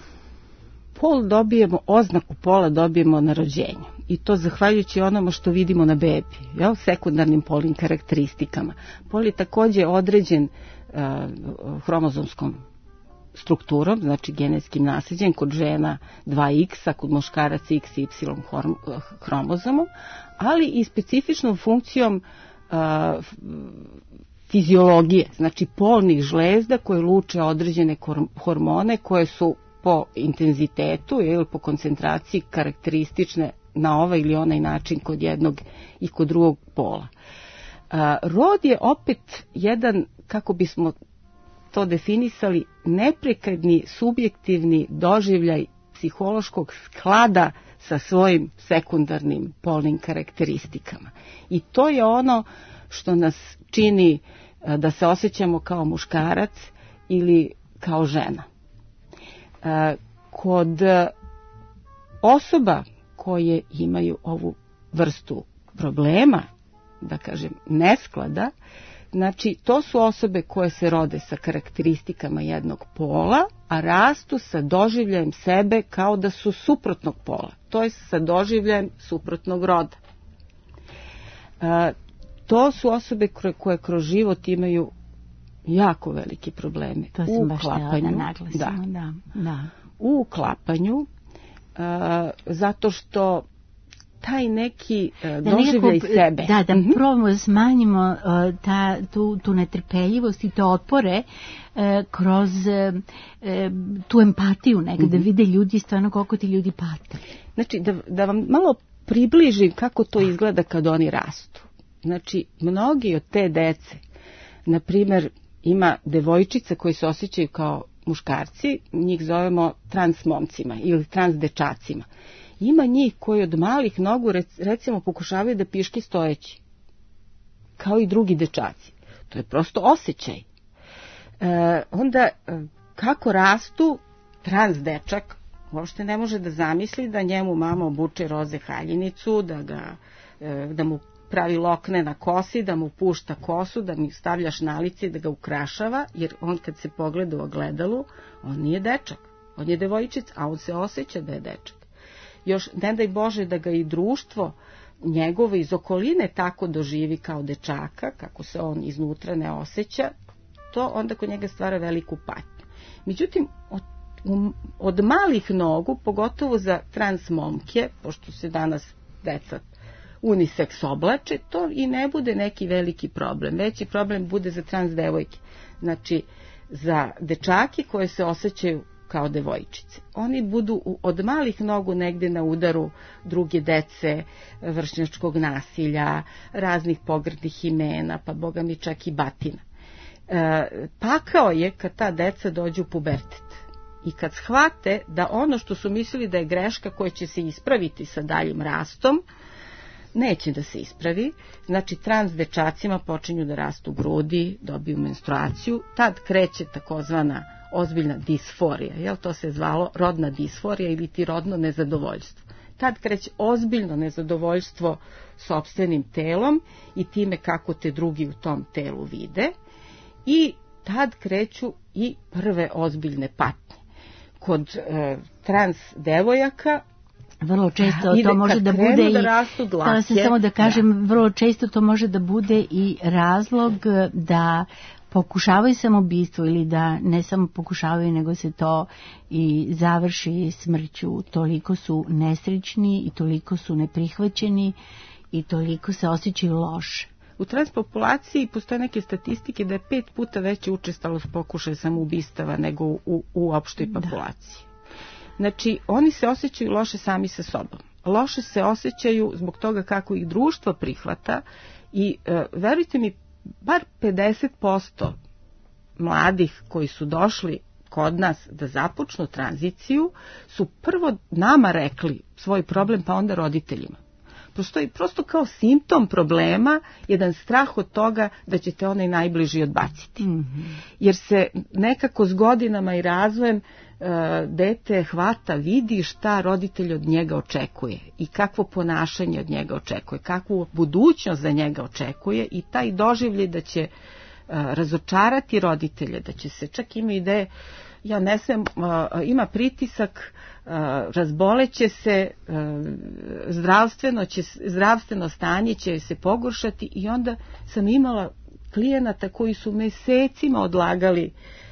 Pol dobijemo, oznaku pola dobijemo na rođenju. I to zahvaljujući onome što vidimo na bebi, jel? Sekundarnim polnim karakteristikama. Pol je također određen uh, hromozomskom strukturom, znači genetskim nasljeđem, kod žena dva iks, a kod muškaraca iks i y hromozomom, ali i specifičnom funkcijom uh, fiziologije, znači polnih žlezda koje luče određene hormone koje su po intenzitetu ili po koncentraciji karakteristične na ovaj ili onaj način kod jednog i kod drugog pola. Uh, rod je opet jedan, kako bismo to definisali, neprekidni subjektivni doživljaj psihološkog sklada sa svojim sekundarnim polnim karakteristikama. I to je ono što nas čini da se osjećamo kao muškarac ili kao žena. Kod osoba koje imaju ovu vrstu problema, da kažem nesklada, znači, to su osobe koje se rode sa karakteristikama jednog pola, a rastu sa doživljajem sebe kao da su suprotnog pola, to je sa doživljajem suprotnog roda. E, to su osobe koje, koje kroz život imaju jako velike probleme to u uklapanju. Da, da, da. U uklapanju, e, zato što taj neki uh, doživljaj nekako, sebe. Da, da mm-hmm. probamo da smanjimo uh, ta, tu, tu netrpeljivost i te otpore uh, kroz uh, tu empatiju nekada, mm-hmm. da vide ljudi stvarno koliko ti ljudi pate. Znači, da, da vam malo približim kako to izgleda kad oni rastu. Znači, mnogi od te dece, na primjer, ima devojčica koji se osjećaju kao muškarci, njih zovemo trans momcima ili trans dečacima. Ima njih koji od malih nogu recimo pokušavaju da piški stojeći, kao i drugi dečaci. To je prosto osjećaj. E, onda kako rastu, trans dečak uopšte ne može da zamisli da njemu mama obuče roze haljinicu, da, ga, da mu pravi lokne na kosi, da mu pušta kosu, da mi stavlja šnalice, da ga ukrašava, jer on kad se pogleda u ogledalu, on nije dečak, on je devojčica, a on se osjeća da je dečak. Još ne daj Bože da ga i društvo njegovo iz okoline tako doživi kao dečaka, kako se on iznutra ne osjeća, to onda kod njega stvara veliku patnju. Međutim, od, od malih nogu, pogotovo za trans momke, pošto se danas deca unisex oblače, to i ne bude neki veliki problem. Veći problem bude za trans devojke. Znači, za dečake koje se osjećaju kao devojčice. Oni budu od malih nogu negde na udaru druge dece, vršnjačkog nasilja, raznih pogrdnih imena, pa boga mi čak i batina. E, pakao je kad ta deca dođu u pubertet i kad shvate da ono što su mislili da je greška koja će se ispraviti sa daljim rastom, neće da se ispravi. Znači, trans dečacima počinju da rastu grudi, dobiju menstruaciju, tad kreće takozvana ozbiljna disforija, jel, to se zvalo rodna disforija ili ti rodno nezadovoljstvo. Tad kreće ozbiljno nezadovoljstvo sopstvenim telom i time kako te drugi u tom telu vide, i tad kreću i prve ozbiljne patnje. Kod e, trans devojaka vrlo često to može da bude da i da se samo da kažem da. vrlo često to može da bude i razlog da pokušavaju samoubistvo ili da ne samo pokušavaju nego se to i završi smrću. Toliko su nesrećni i toliko su neprihvaćeni i toliko se osjećaju loše. U transpopulaciji postoje neke statistike da je pet puta veća učestalost pokušaja samoubistava nego u, u opštoj populaciji. Da. Znači, oni se osjećaju loše sami sa sobom. Loše se osjećaju zbog toga kako ih društvo prihvata i e, verujte mi, bar pedeset posto mladih koji su došli kod nas da započnu tranziciju su prvo nama rekli svoj problem, pa onda roditeljima. Postoji prosto kao simptom problema jedan strah od toga da ćete onaj najbliži odbaciti. Mm-hmm. Jer se nekako s godinama i razvojem e, dete hvata, vidi šta roditelj od njega očekuje i kakvo ponašanje od njega očekuje, kakvu budućnost za njega očekuje, i taj doživljaj da će e, razočarati roditelje, da će se čak ima ideje, ja ne znam, ima pritisak, razboleće se, zdravstveno, će, zdravstveno stanje će se pogoršati, i onda sam imala klijenata koji su mesecima odlagali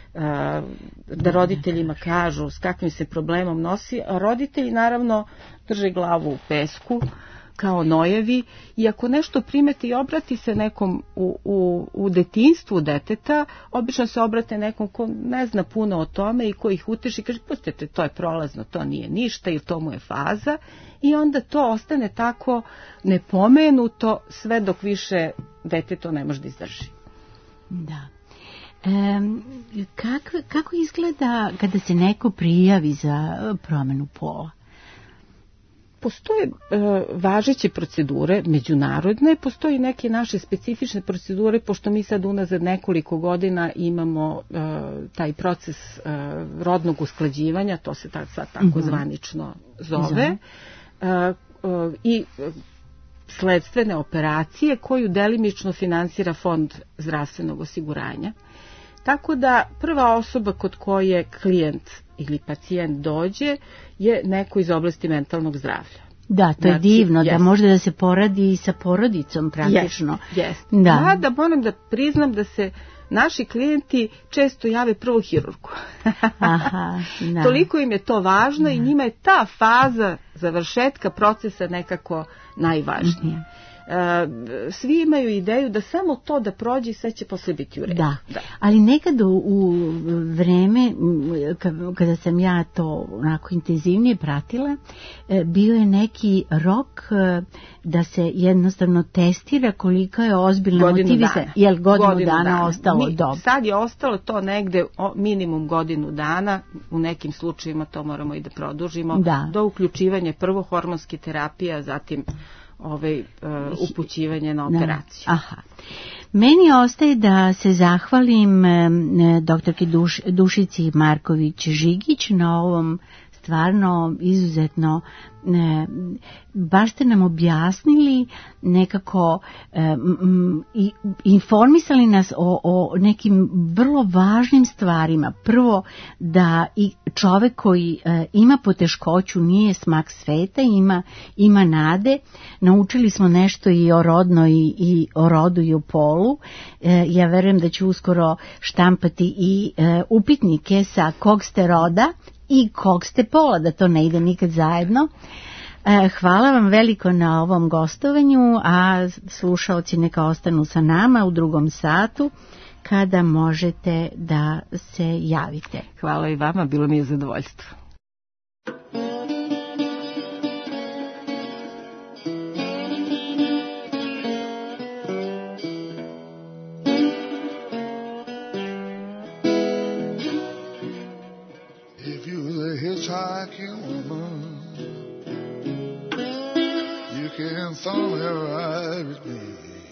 da roditeljima kažu s kakvim se problemom nosi, a roditelji naravno drže glavu u pesku kao nojevi, i ako nešto primeti i obrati se nekom u, u, u detinjstvu deteta, obično se obrate nekom ko ne zna puno o tome i ko ih uteši, kaže, pustite, to je prolazno, to nije ništa ili to mu je faza, i onda to ostane tako nepomenuto sve dok više dete to ne može da izdrži. Da. E, kako, kako izgleda kada se neko prijavi za promenu pola? Postoje e, važeće procedure, međunarodne, postoji neke naše specifične procedure, pošto mi sad unazad nekoliko godina imamo e, taj proces e, rodnog usklađivanja, to se tak, sad tako mm-hmm. zvanično zove, e, e, i sledstvene operacije koju delimično finansira Fond zdravstvenog osiguranja. Tako da prva osoba kod koje klijent ili pacijent dođe je neko iz oblasti mentalnog zdravlja. Da, to znači, je divno, jest. Da može da se poradi i sa porodicom praktično. Jest, jest. Da. Ja da moram da priznam da se naši klijenti često jave prvo hirurgu. Aha, da. Toliko im je to važno, da. I njima je ta faza završetka procesa nekako najvažnija. Mm-hmm. Svi imaju ideju da samo to da prođe i sve će posle biti u redu. Da. Da. Ali nekad u, u vreme kada sam ja to onako intenzivnije pratila, bio je neki rok da se jednostavno testira koliko je ozbiljna motivisacija. Jel godinu, godinu dana, dana ostalo Mi, dobro? Sad je ostalo to negde minimum godinu dana, u nekim slučajevima to moramo i da produžimo, da. Do uključivanja prvo hormonske terapije, zatim ovaj, uh, upućivanje na operaciju. Aha. Meni ostaje da se zahvalim e, doktorki Duš, Dušici Marković-Žigić na ovom stvarno izuzetno, e, baš ste nam objasnili nekako e, m, i informisali nas o, o nekim vrlo važnim stvarima. Prvo, da i čovek koji e, ima poteškoću nije smak sveta, ima, ima nade. Naučili smo nešto i o rodnoj i, i o rodu i o polu. E, ja verujem da će uskoro štampati i e, upitnike sa kog ste roda i kog ste pola, da to ne ide nikad zajedno. Hvala vam veliko na ovom gostovanju, a slušaoci neka ostanu sa nama u drugom satu kada možete da se javite. Hvala i vama, bilo mi je zadovoljstvo. If you're a hitchhiking woman, you can throw me right with me.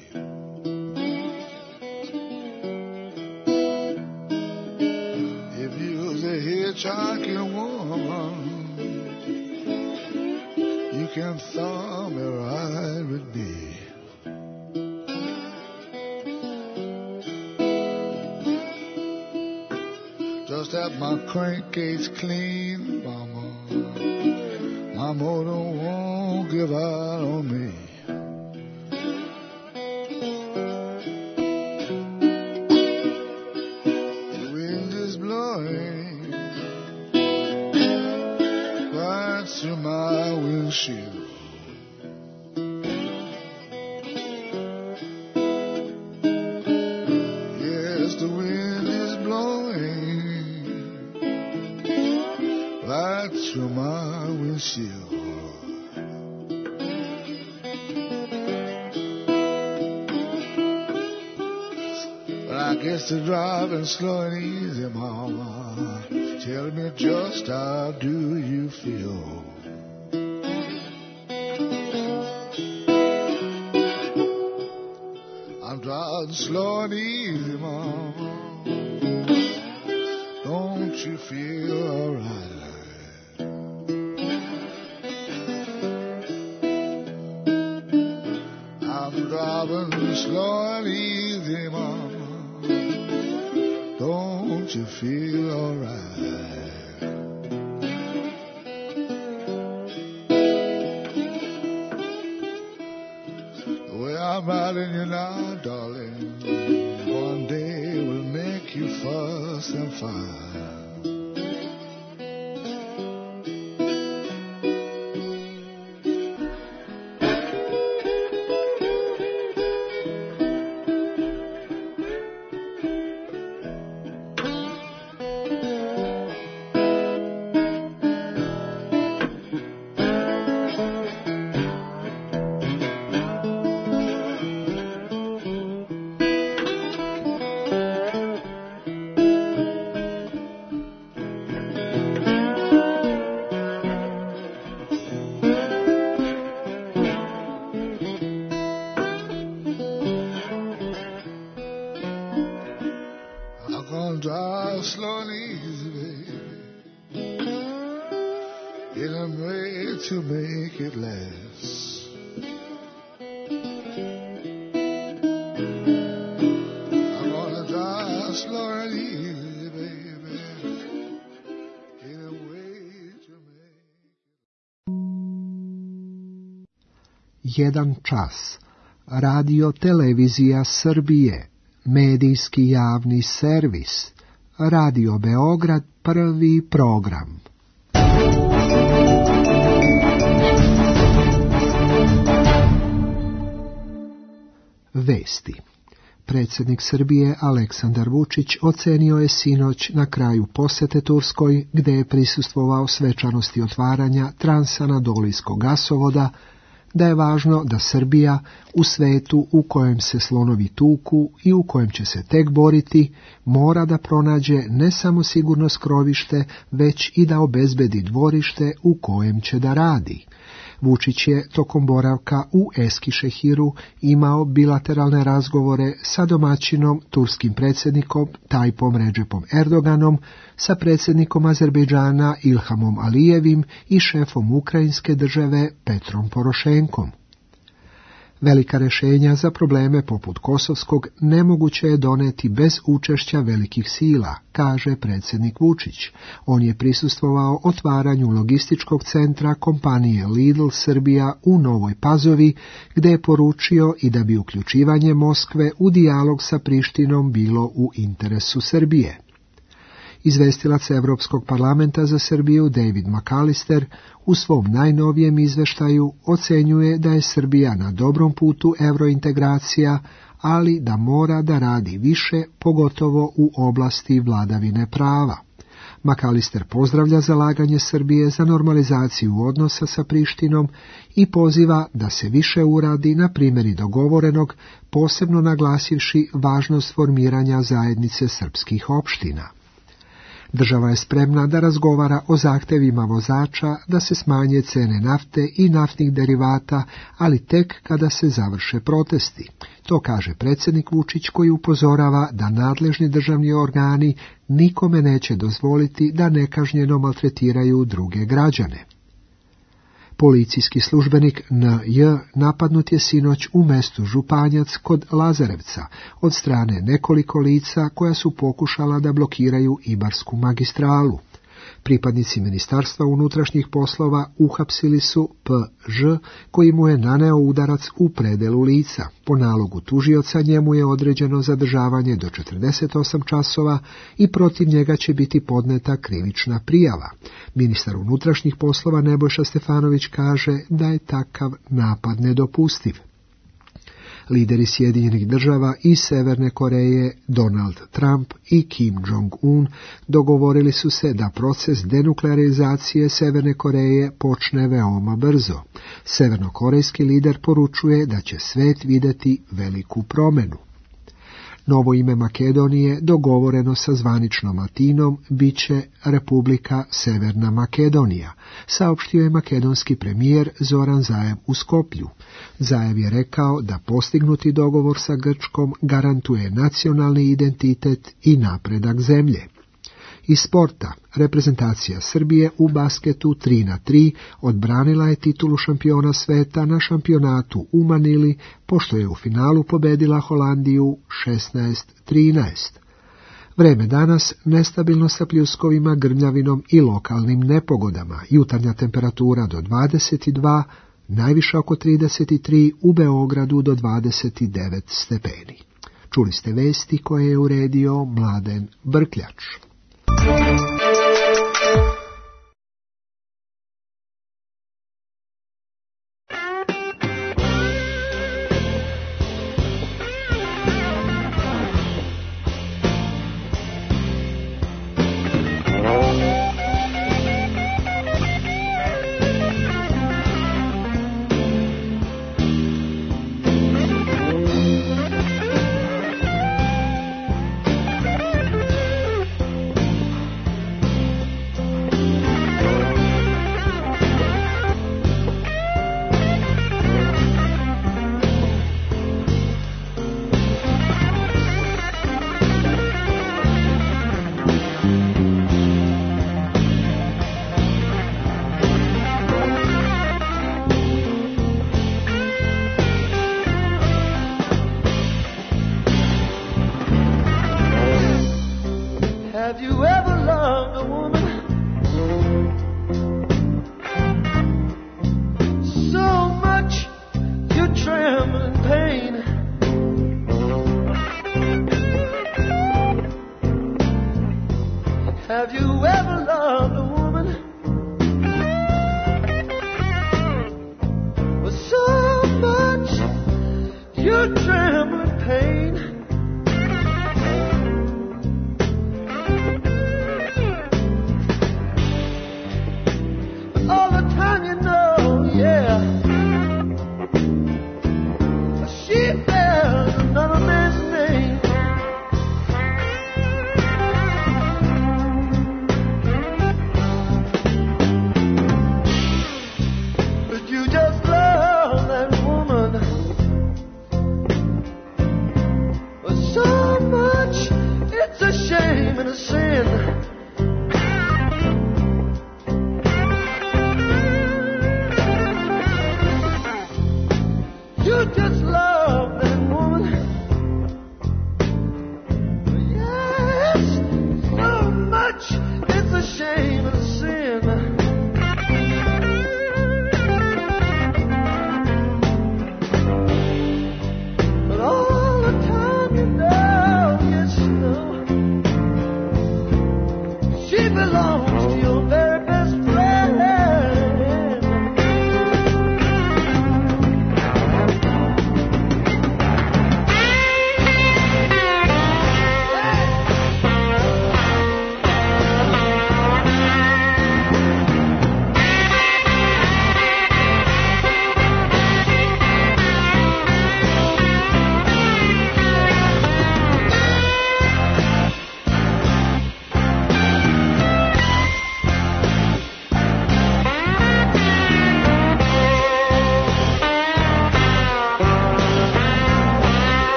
Hitchhiking woman, you can throw me right with me. Just have my crankcase clean, mama. My motor won't give out on me. The wind is blowing through my windshield. Yes, the wind is blowing right through my windshield. But I guess the driving slow and easy, mama. Tell me just how do you feel? I'm driving slow and easy, mama. Don't you feel alright? I'm driving slow and easy, mama. Don't you feel alright? I'm riding you now, darling. One day will make you fuss and fight. Drive slow and easy, baby, and I'm ready to make it last. I'm gonna drive slow and easy, baby, in a way to make it. Jedan čas. Radio Televizija Srbije. Medijski javni servis. Radio Beograd, prvi program. Vesti. Predsjednik Srbije Aleksandar Vučić ocenio je sinoć na kraju posete Turskoj, gdje je prisustvovao svečanosti otvaranja transanadolijskog gasovoda, da je važno da Srbija u svetu u kojem se slonovi tuku i u kojem će se tek boriti, mora da pronađe ne samo sigurno skrovište, već i da obezbedi dvorište u kojem će da radi. Vučić je tokom boravka u Eskişehiru imao bilateralne razgovore sa domaćinom, turskim predsjednikom Tayyipom Recepom Erdoganom, sa predsjednikom Azerbejdžana Ilhamom Alijevim i šefom Ukrajinske države Petrom Porošenkom. Velika rješenja za probleme poput Kosovskog nemoguće je doneti bez učešća velikih sila, kaže predsjednik Vučić. On je prisustvovao otvaranju logističkog centra kompanije Lidl Srbija u Novoj Pazovi, gdje je poručio i da bi uključivanje Moskve u dijalog sa Prištinom bilo u interesu Srbije. Izvestilac Europskog parlamenta za Srbiju David McAllister u svom najnovijem izveštaju ocenjuje da je Srbija na dobrom putu eurointegracija, ali da mora da radi više, pogotovo u oblasti vladavine prava. McAllister pozdravlja zalaganje Srbije za normalizaciju odnosa sa Prištinom i poziva da se više uradi na primjeri dogovorenog, posebno naglasivši važnost formiranja zajednice srpskih opština. Država je spremna da razgovara o zahtevima vozača da se smanje cene nafte i naftnih derivata, ali tek kada se završe protesti. To kaže predsjednik Vučić, koji upozorava da nadležni državni organi nikome neće dozvoliti da nekažnjeno maltretiraju druge građane. Policijski službenik N J napadnut je sinoć u mestu Županjac kod Lazarevca od strane nekoliko lica koja su pokušala da blokiraju Ibarsku magistralu. Pripadnici Ministarstva unutrašnjih poslova uhapsili su P Ž, koji mu je naneo udarac u predelu lica. Po nalogu tužioca njemu je određeno zadržavanje do četrdeset osam časova i protiv njega će biti podneta krivična prijava. Ministar unutrašnjih poslova Nebojša Stefanović kaže da je takav napad nedopustiv. Lideri Sjedinjenih država i Severne Koreje, Donald Trump i Kim Jong-un, dogovorili su se da proces denuklearizacije Severne Koreje počne veoma brzo. Severnokorejski lider poručuje da će svet vidjeti veliku promjenu. Novo ime Makedonije, dogovoreno sa zvaničnom Atinom, bit će Republika Severna Makedonija, saopštio je makedonski premijer Zoran Zaev u Skoplju. Zaev je rekao da postignuti dogovor sa Grčkom garantuje nacionalni identitet i napredak zemlje. Iz sporta, reprezentacija Srbije u basketu tri na tri odbranila je titulu šampiona sveta na šampionatu u Manili, pošto je u finalu pobedila Holandiju šesnaest trinaest. Vreme danas nestabilno sa pljuskovima, grmljavinom i lokalnim nepogodama. Jutarnja temperatura do dvadeset dva, najviša oko trideset tri, u Beogradu do dvadeset devet stepeni. Čuli ste vesti koje je uredio Mladen Brkljač.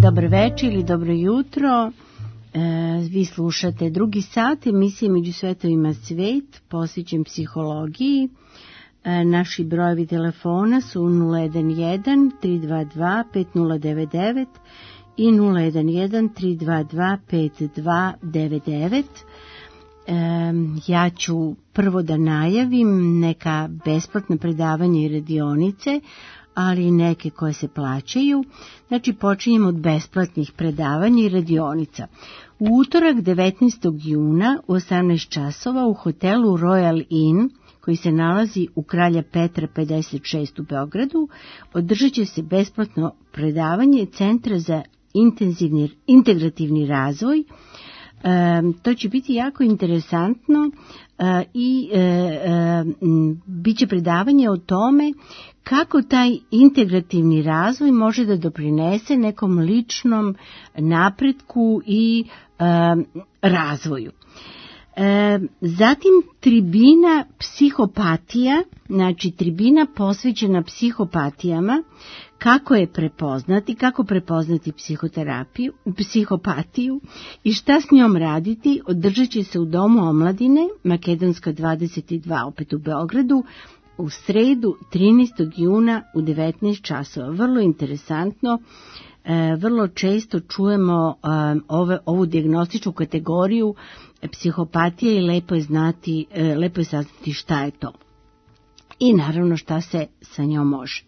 Dobro večer ili dobro jutro. E, vi slušate drugi sat emisije Među svetovima svet, posvećen psihologiji. E, naši brojevi telefona su nula jedan jedan tri dva dva pet nula devet devet i nula jedan jedan tri dva dva pet dva devet devet. E, ja ću prvo da najavim neka besplatna predavanja i radionice, ali i neke koje se plaćaju. Znači, počinjemo od besplatnih predavanja i radionica. U utorak devetnaestog juna u osamnaest časova u hotelu Royal Inn, koji se nalazi u Kralja Petra pedeset šest u Beogradu, održat će se besplatno predavanje Centra za intenzivni, integrativni razvoj. E, to će biti jako interesantno e, i e, e, bit će predavanje o tome kako taj integrativni razvoj može da doprinese nekom ličnom napretku i e, razvoju. E, zatim tribina psihopatija, znači tribina posvećena psihopatijama, kako je prepoznati, kako prepoznati psihoterapiju, psihopatiju i šta s njom raditi, održat će se u Domu omladine, Makedonska dvadeset dva, opet u Beogradu, u sredu trinaestog juna u devetnaest časova. Vrlo interesantno, e, vrlo često čujemo e, ove, ovu dijagnostičku kategoriju psihopatije i lepo je znati, e, lepo je saznati šta je to. I naravno šta se sa njom može.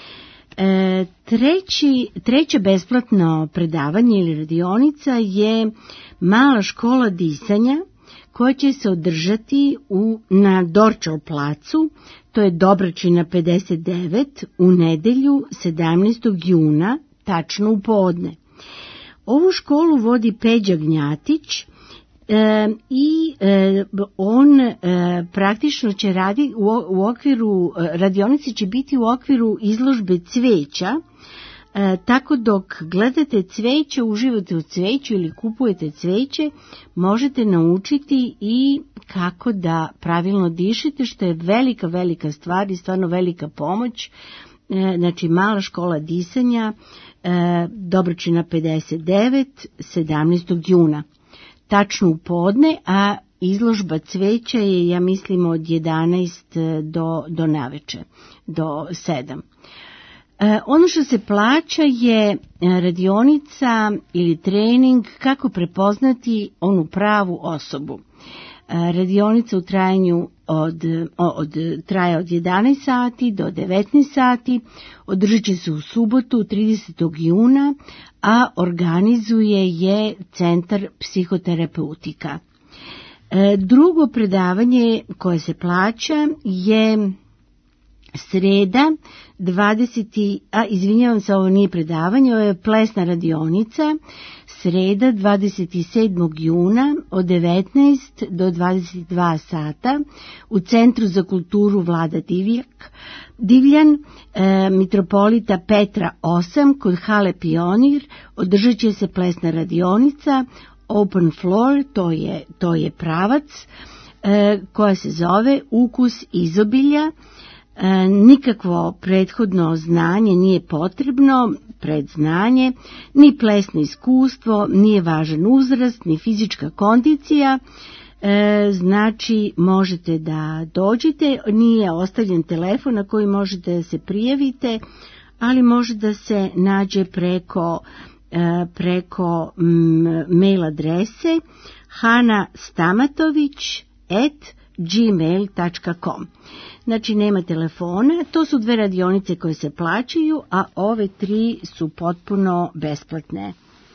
E, treći, treće besplatno predavanje ili radionica je mala škola disanja koja će se održati u, na Dorčol placu, to je Dobračina pedeset devet, u nedelju sedamnaestog juna, tačno u podne. Ovu školu vodi Peđa Gnjatić, E, i e, on e, praktično će raditi u, u okviru, radionice će biti u okviru izložbe cveća, e, tako dok gledate cveće, uživate u cveću ili kupujete cveće, možete naučiti i kako da pravilno dišete, što je velika, velika stvar i stvarno velika pomoć. E, znači mala škola disanja, e, Dobračina pedeset devet, sedamnaestog juna. Tačno u podne, a izložba cveća je, ja mislim, od jedanaest do, do naveče, do sedam. E, ono što se plaća je radionica ili trening kako prepoznati onu pravu osobu. E, radionica u trajanju od, od, traje od jedanaest sati do devetnaest sati, održat će se u subotu tridesetog juna, a organizuje je Centar psihoterapeutika. E, drugo predavanje koje se plaća je sreda dvadeseti a izvinjavam se, ovo nije predavanje, ovo je plesna radionica, sreda dvadeset sedmog juna od devetnaest do dvadeset dva sata u Centru za kulturu Vlada Divjak, Divljan, e, mitropolita Petra osam kod hale Pionir, održat će se plesna radionica Open Floor, to je, to je pravac, e, koja se zove Ukus izobilja. E, nikakvo prethodno znanje nije potrebno, predznanje, ni plesno iskustvo, nije važan uzrast, ni fizička kondicija, e, znači možete da dođete, nije ostavljen telefon na koji možete da se prijavite, ali može da se nađe preko, e, preko m, mail adrese hanastamatović at gmail dot com. Znači nema telefona, to su dve radionice koje se plaćaju, a ove tri su potpuno besplatne.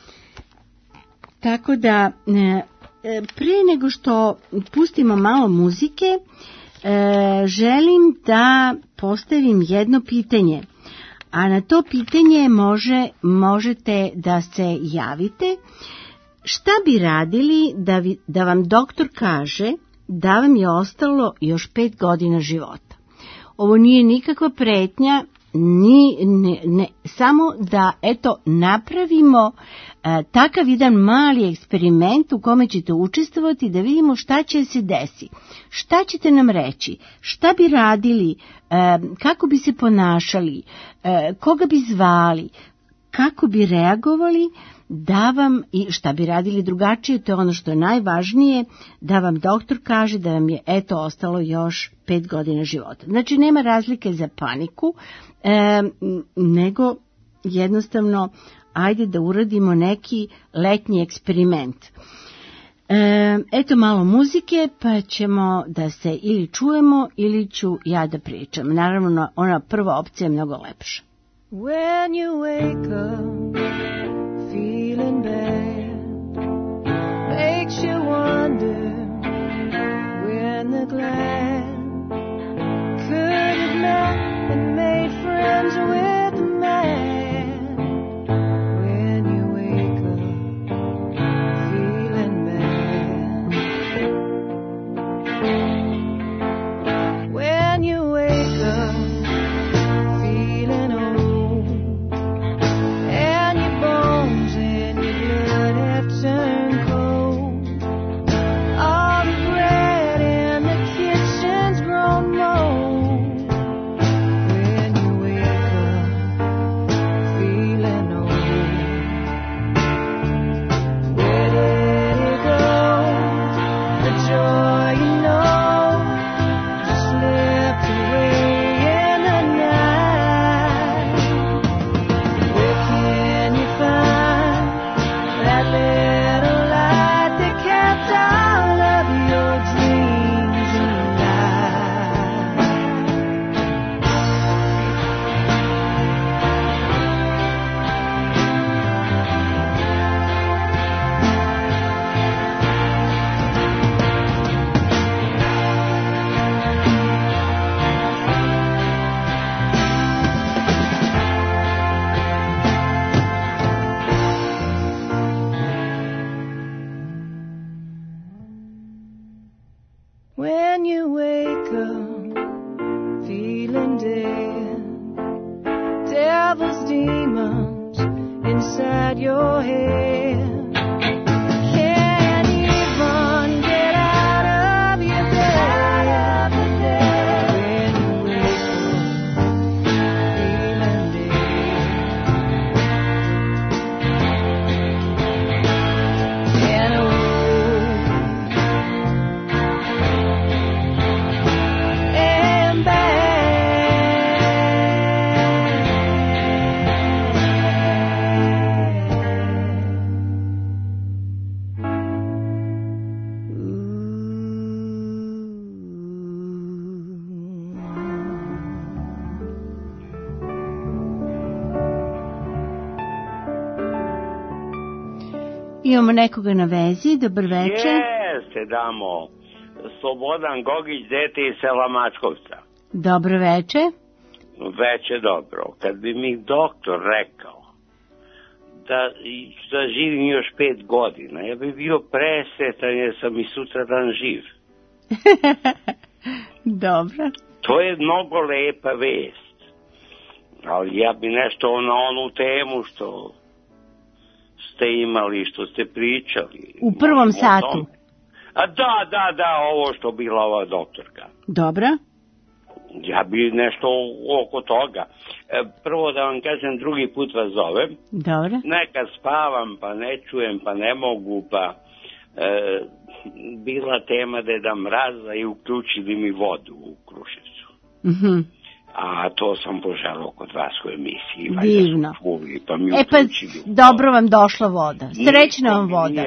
Tako da prije nego što pustimo malo muzike, želim da postavim jedno pitanje, a na to pitanje može, možete da se javite. Šta bi radili da, vi, da vam doktor kaže da vam je ostalo još pet godina života? Ovo nije nikakva pretnja, ni, ne, ne, samo da eto napravimo e, takav jedan mali eksperiment u kome ćete učestvovati da vidimo šta će se desiti. Šta ćete nam reći? Šta bi radili? E, kako bi se ponašali? E, koga bi zvali? kako bi reagovali da vam, i šta bi radili drugačije, to je ono što je najvažnije, da vam doktor kaže da vam je eto ostalo još pet godina života. Znači nema razlike za paniku, e, nego jednostavno ajde da uradimo neki letnji eksperiment. E, eto malo muzike, pa ćemo da se ili čujemo ili ću ja da pričam. Naravno, ona prva opcija je mnogo lepša. When you wake up feeling bad, makes you wonder when the glad could have met and made friends with the man. When you wake up feeling bad, when you wake up feeling old and your bones and your blood have turned cold, all the bread in the kitchen's grown mold. When you wake up feeling old, where did it go? The joy you know just slipped away in the night. Where can you find that little light that kept all of your dreams alive? When you wake up feeling dead, devil's demons inside your head can't even get out of your bed. When you wake up feeling dead, and old and bad. Imamo nekoga na vezi, dobar večer. Jeste, damo. Slobodan Gogić, dete iz sela Mačkovca. Dobro večer. Veće dobro. Kad bi mi doktor rekao da, da živim još pet godina, ja bi bio presretan jer sam i sutra dan živ. Dobro. To je mnogo lepa vest. Ali ja bi nešto na onu temu što ste imali, što ste pričali. U prvom satu. A da, da, da, ovo što bila ova doktorka. Dobro. Ja bi nešto oko toga. E, prvo da vam kažem, drugi put vas zovem. Dobro. Nekad spavam, pa ne čujem, pa ne mogu, pa e, bila tema Deda Mraza i uključili mi vodu u Kruševcu. Mhm. A to sam poželao kod vas u emisiji. Divno. Čuli, pa mi E pa, dobro vam došla voda. Srećna vam voda.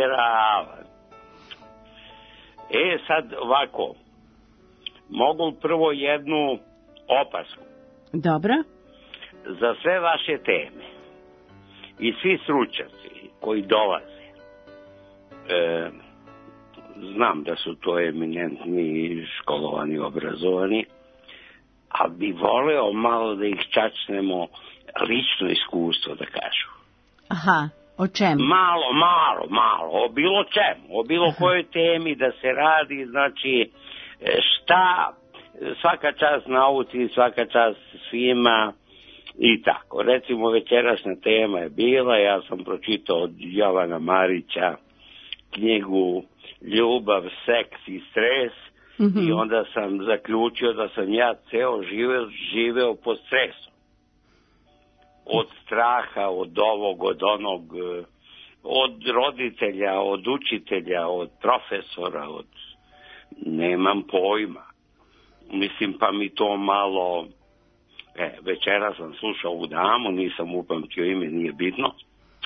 E sad ovako, mogu prvo jednu opasku. Dobro. Za sve vaše teme i svi stručnjaci koji dolaze, e, znam da su to eminentni, školovani, obrazovani, ali bi voleo malo da ih čačnemo lično iskustvo da kažu. Aha, o čemu? Malo, malo, malo, o bilo čemu, o bilo Aha. kojoj temi da se radi, znači šta, svaka čast nauci, svaka čast svima i tako. Recimo večerašnja tema je bila, ja sam pročitao od Jovana Marića knjigu Ljubav, seks i stres. Mm-hmm. I onda sam zaključio da sam ja ceo živeo, živeo pod stresom. od straha, od ovog, od onog, od roditelja, od učitelja, od profesora, od... nemam pojma. Mislim, pa mi to malo... E, večera sam slušao ovu damu, nisam upamtio ime, nije bitno.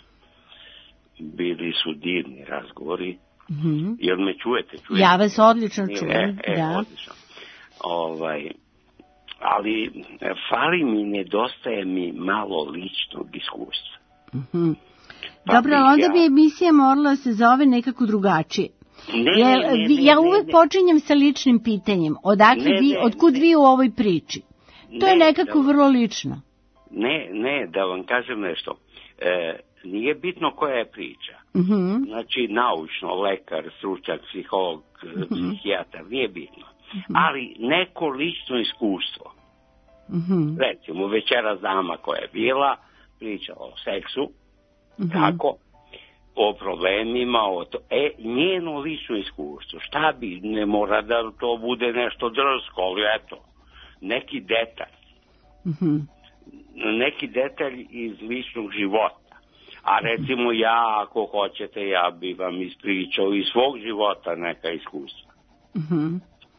Bili su divni razgovori. Mm-hmm. Jel me čujete? čujete? Ja vas odlično čujem. E, e, da. odlično. Ovaj, ali fali mi, nedostaje mi malo ličnog iskustva. Mm-hmm. Pa Dobro, onda ja... bi emisija morala se zove nekako drugačije. Ne, Jer, ne, ne, vi, ja ne, uvek ne. počinjem sa ličnim pitanjem. Odakle Ne, vi, ne, otkud ne. vi u ovoj priči? To Ne, je nekako da- vrlo lično. Ne, ne, da vam kažem nešto. E, nije bitno koja je priča. Mhm. Znači, naučno, lekar, stručnjak, psiholog, psihijatar, nije bitno. Ali neko lično iskustvo. Mhm. Recimo, večeras dama koja je bila, pričala o seksu, Mhm. kako, o problemima, o to. E, njeno lično iskustvo, šta bi, ne mora da to bude nešto drsko, ali eto, neki detalj, Mhm. neki detalj iz ličnog života. A recimo ja, ako hoćete, ja bi vam ispričao iz svog života neka iskustva Mhm.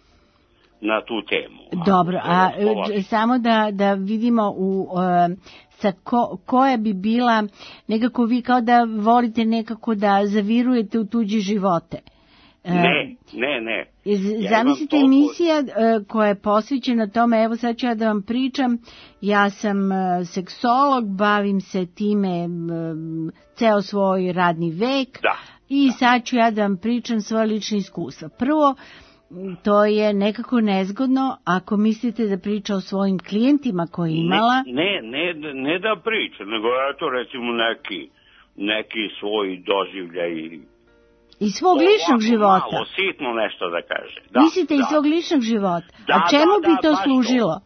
na tu temu. Dobro, a Ako to e, samo da, da vidimo u, e, sa ko, koja bi bila, nekako vi kao da volite nekako da zavirujete u tuđe živote. E, Ne, ne, ne. Z- Ja Zamislite imam toliko- emisija e, koja je posvećena tome, evo sad ću ja da vam pričam, ja sam e, seksolog, bavim se time m, ceo svoj radni vek Da, i sad ću ja da vam pričam svoje lične iskustva. Prvo, m, to je nekako nezgodno ako mislite da priča o svojim klijentima koje je imala. Ne, ne, ne, ne da priča, nego eto recimo neki, neki svoj doživljaj. Iz svog Ovako ličnog života. Malo, sitno nešto da kaže. Da, Mislite da. iz svog ličnog života. Da, A čemu da, bi da, to baš to. služilo?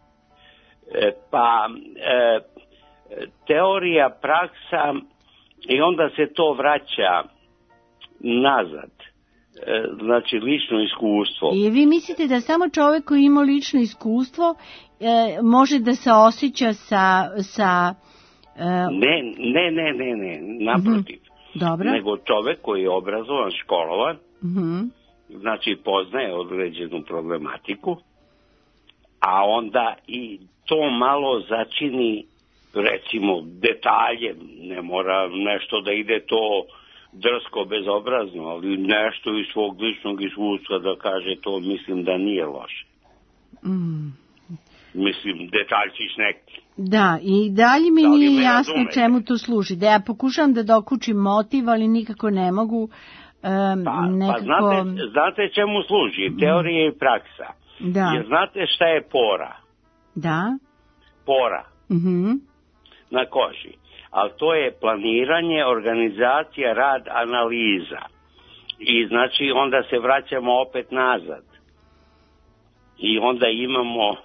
E, pa, e, teorija, praksa i onda se to vraća nazad. E, znači, lično iskustvo. I vi mislite da samo čovjek koji ima lično iskustvo e, može da se osjeća sa... sa e, Ne, ne, ne, ne, ne, naprotiv. dobro. Nego čovek koji je obrazovan, školovan, Mhm. znači poznaje određenu problematiku, a onda i to malo začini, recimo, detaljem, ne mora nešto da ide to drsko, bezobrazno, ali nešto iz svog ličnog iskustva da kaže to, mislim da nije loše. Mm. Mislim, detaljčić neki. Da, i dalje mi Da li nije me jasno razumete? čemu to služi. Da ja pokušavam da dokučim motiv, ali nikako ne mogu. em, Pa, nekako... pa znate, znate čemu služi? Teorija i praksa. Da, Jer znate šta je pora? da. Pora Mhm. na koži. Ali to je planiranje, organizacija, rad, analiza. I znači onda se vraćamo opet nazad. I onda imamo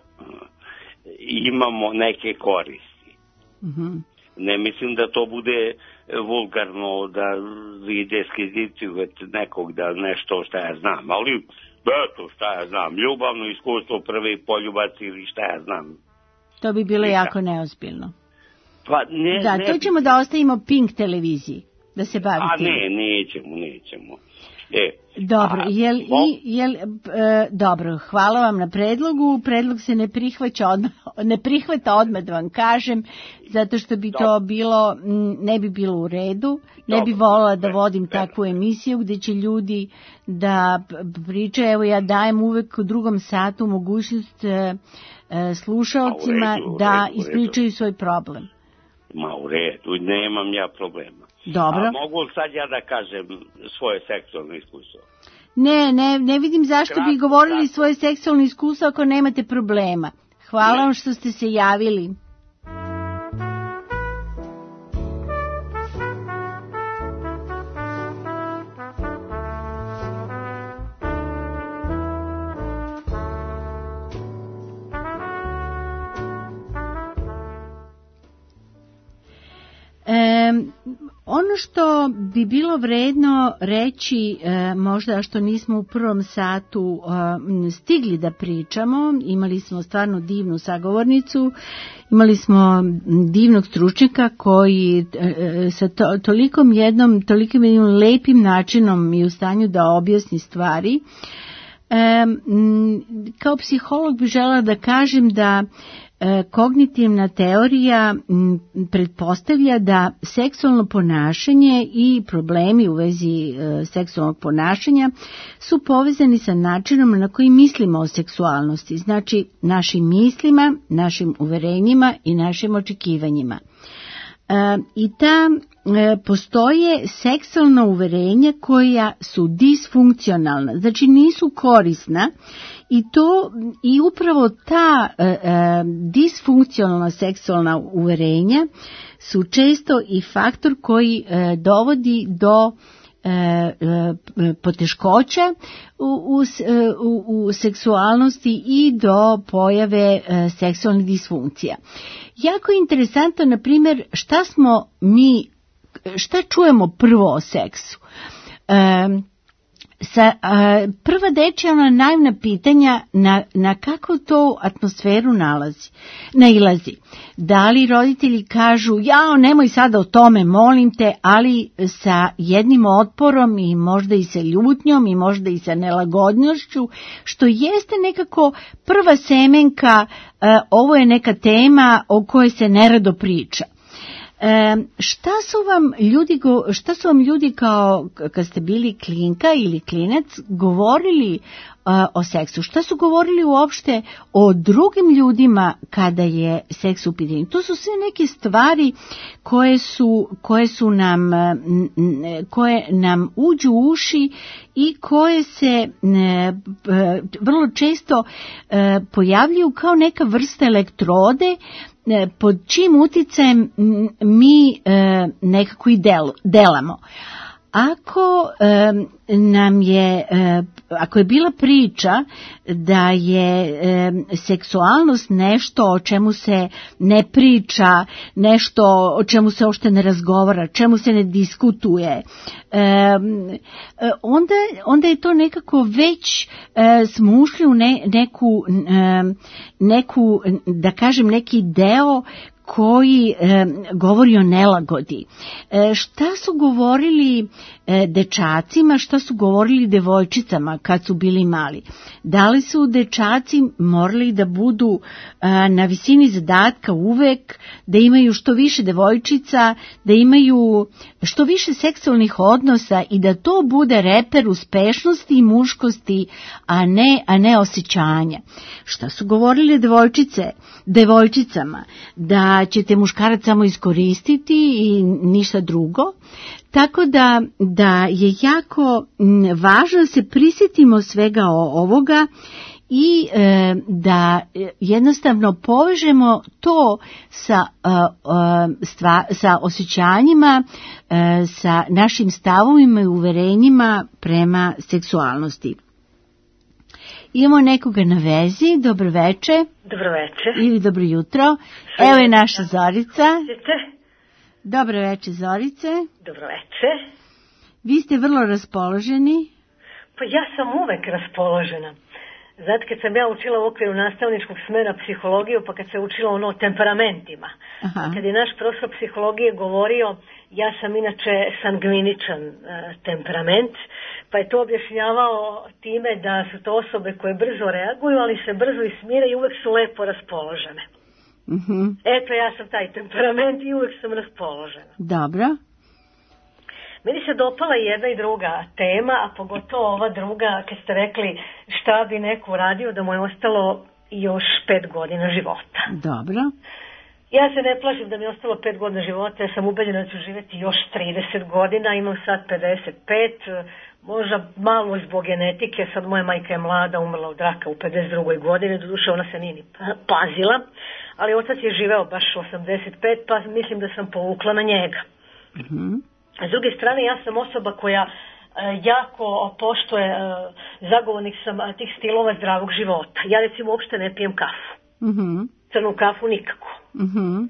imamo neke koristi. Mhm. Ne mislim da to bude vulgarno, da vi diskreditujete nekog da nešto šta ja znam, ali eto šta ja znam, ljubavno iskustvo, prvi poljubac ili šta ja znam. To bi bilo Ništa. jako neozbiljno. Pa ne, Da, ne, to ćemo da ostavimo Pink televiziji, da se bavi a tim. ne, nećemo, nećemo. E, Dobro, a, jel, mo- i, jel, e, dobro, hvala vam na predlogu. Predlog se ne prihvaća odmah, ne prihvata odmah da vam kažem, zato što bi to bilo, m, ne bi bilo u redu. Ne bi Dobro, volila da ne, vodim ne. takvu emisiju gdje će ljudi da p- pričaju. Evo ja dajem uvek u drugom satu mogućnost e, e, slušaocima A, u redu, u da redu, u ispričaju svoj problem. Ma u redu, nemam ja problema. Dobro. A mogu li sad ja da kažem svoje seksualno iskustvo? Ne, ne, ne vidim zašto bi Kratko, govorili kratko. svoje seksualno iskustvo ako nemate problema. Hvala Ne. vam što ste se javili. E, ono što bi bilo vredno reći, e, možda što nismo u prvom satu e, stigli da pričamo, imali smo stvarno divnu sagovornicu, imali smo divnog stručnjaka koji e, sa to, tolikom jednom, tolikim jednim lepim načinom je u stanju da objasni stvari. E, kao psiholog bih želela da kažem da kognitivna teorija pretpostavlja da seksualno ponašanje i problemi u vezi seksualnog ponašanja su povezani sa načinom na koji mislimo o seksualnosti, znači našim mislima, našim uverenjima i našim očekivanjima. I ta postoje seksualna uverenja koja su disfunkcionalna, znači nisu korisna. I to i upravo ta e, e, disfunkcionalna seksualna uverenja su često i faktor koji e, dovodi do e, e, poteškoća u, u, u, u seksualnosti i do pojave e, seksualnih disfunkcija. Jako je interesantno, na primjer, šta smo mi, šta čujemo prvo o seksu. E, Sa, a, prva dečja ona naivna pitanja na, na kako to atmosferu nalazi, nailazi. Da li roditelji kažu, jao, nemoj sada o tome, molim te, ali sa jednim otporom i možda i sa ljutnjom i možda i sa nelagodnošću, što jeste nekako prva semenka, a, ovo je neka tema o kojoj se nerado priča. E, šta su vam ljudi, šta su vam ljudi kao kad ste bili klinka ili klinac govorili a, o seksu? Šta su govorili uopšte o drugim ljudima kada je seks u pitanju? To su sve neke stvari koje su, koje su nam, koje nam uđu u uši i koje se ne, vrlo često e, pojavljuju kao neka vrsta elektrode pod čim uticajem mi e, nekako i del, delamo. Ako e, nam je, e, ako je bila priča da je e, seksualnost nešto o čemu se ne priča, nešto o čemu se uopšte ne razgovara, čemu se ne diskutuje, e, onda, onda je to nekako već e, smo ušli u ne, neku, e, neku, da kažem, neki deo koji e, govori o nelagodi. E, šta su govorili e, dečacima, šta su govorili devojčicama kad su bili mali? Da li su dečaci morali da budu e, na visini zadatka uvek, da imaju što više devojčica, da imaju što više seksualnih odnosa i da to bude reper uspešnosti i muškosti, a ne, a ne osjećanja? Šta su govorili devojčice, devojčicama? Da ćete muškarac samo iskoristiti i ništa drugo. Tako da, da je jako važno da se prisjetimo svega ovoga i e, da jednostavno povežemo to sa, e, stva, sa osjećanjima, e, sa našim stavovima i uverenjima prema seksualnosti. Imamo nekoga na vezi, dobro veče. Dobro veče. Ili dobro jutro. Evo je naša Zorica. Dobro veče, Zorice. Dobro veče. Vi ste vrlo raspoloženi. Pa ja sam uvek raspoložena. Zato kad sam ja učila u okviru nastavničkog smera psihologiju, pa kad se učila ono o temperamentima. Aha. Kad je naš profesor psihologije govorio, ja sam inače sangviničan e, temperament, pa je to objašnjavao time da su to osobe koje brzo reaguju, ali se brzo i smire i uvek su lepo raspoložene. Uh-huh. Eto, ja sam taj temperament i uvek sam raspoložena. Dobro. Meni se dopala jedna i druga tema, a pogotovo ova druga, kad ste rekli šta bi neko uradio da mu je ostalo još pet godina života. Dobro. Ja se ne plašim da mi je ostalo pet godina života, ja sam ubeđena da ću živjeti još trideset godina, imam sad pedeset pet, možda malo zbog genetike, sad moja majka je mlada, umrla od raka u pedeset drugoj godini, doduše ona se nije ni pazila, ali otac je živeo baš osamdeset pet, pa mislim da sam povukla na njega. Mhm. S druge strane, ja sam osoba koja e, jako poštuje, e, zagovornik sam tih stilova zdravog života. Ja recimo uopšte ne pijem kafu. Mm-hmm. Crnu kafu nikako. Mm-hmm.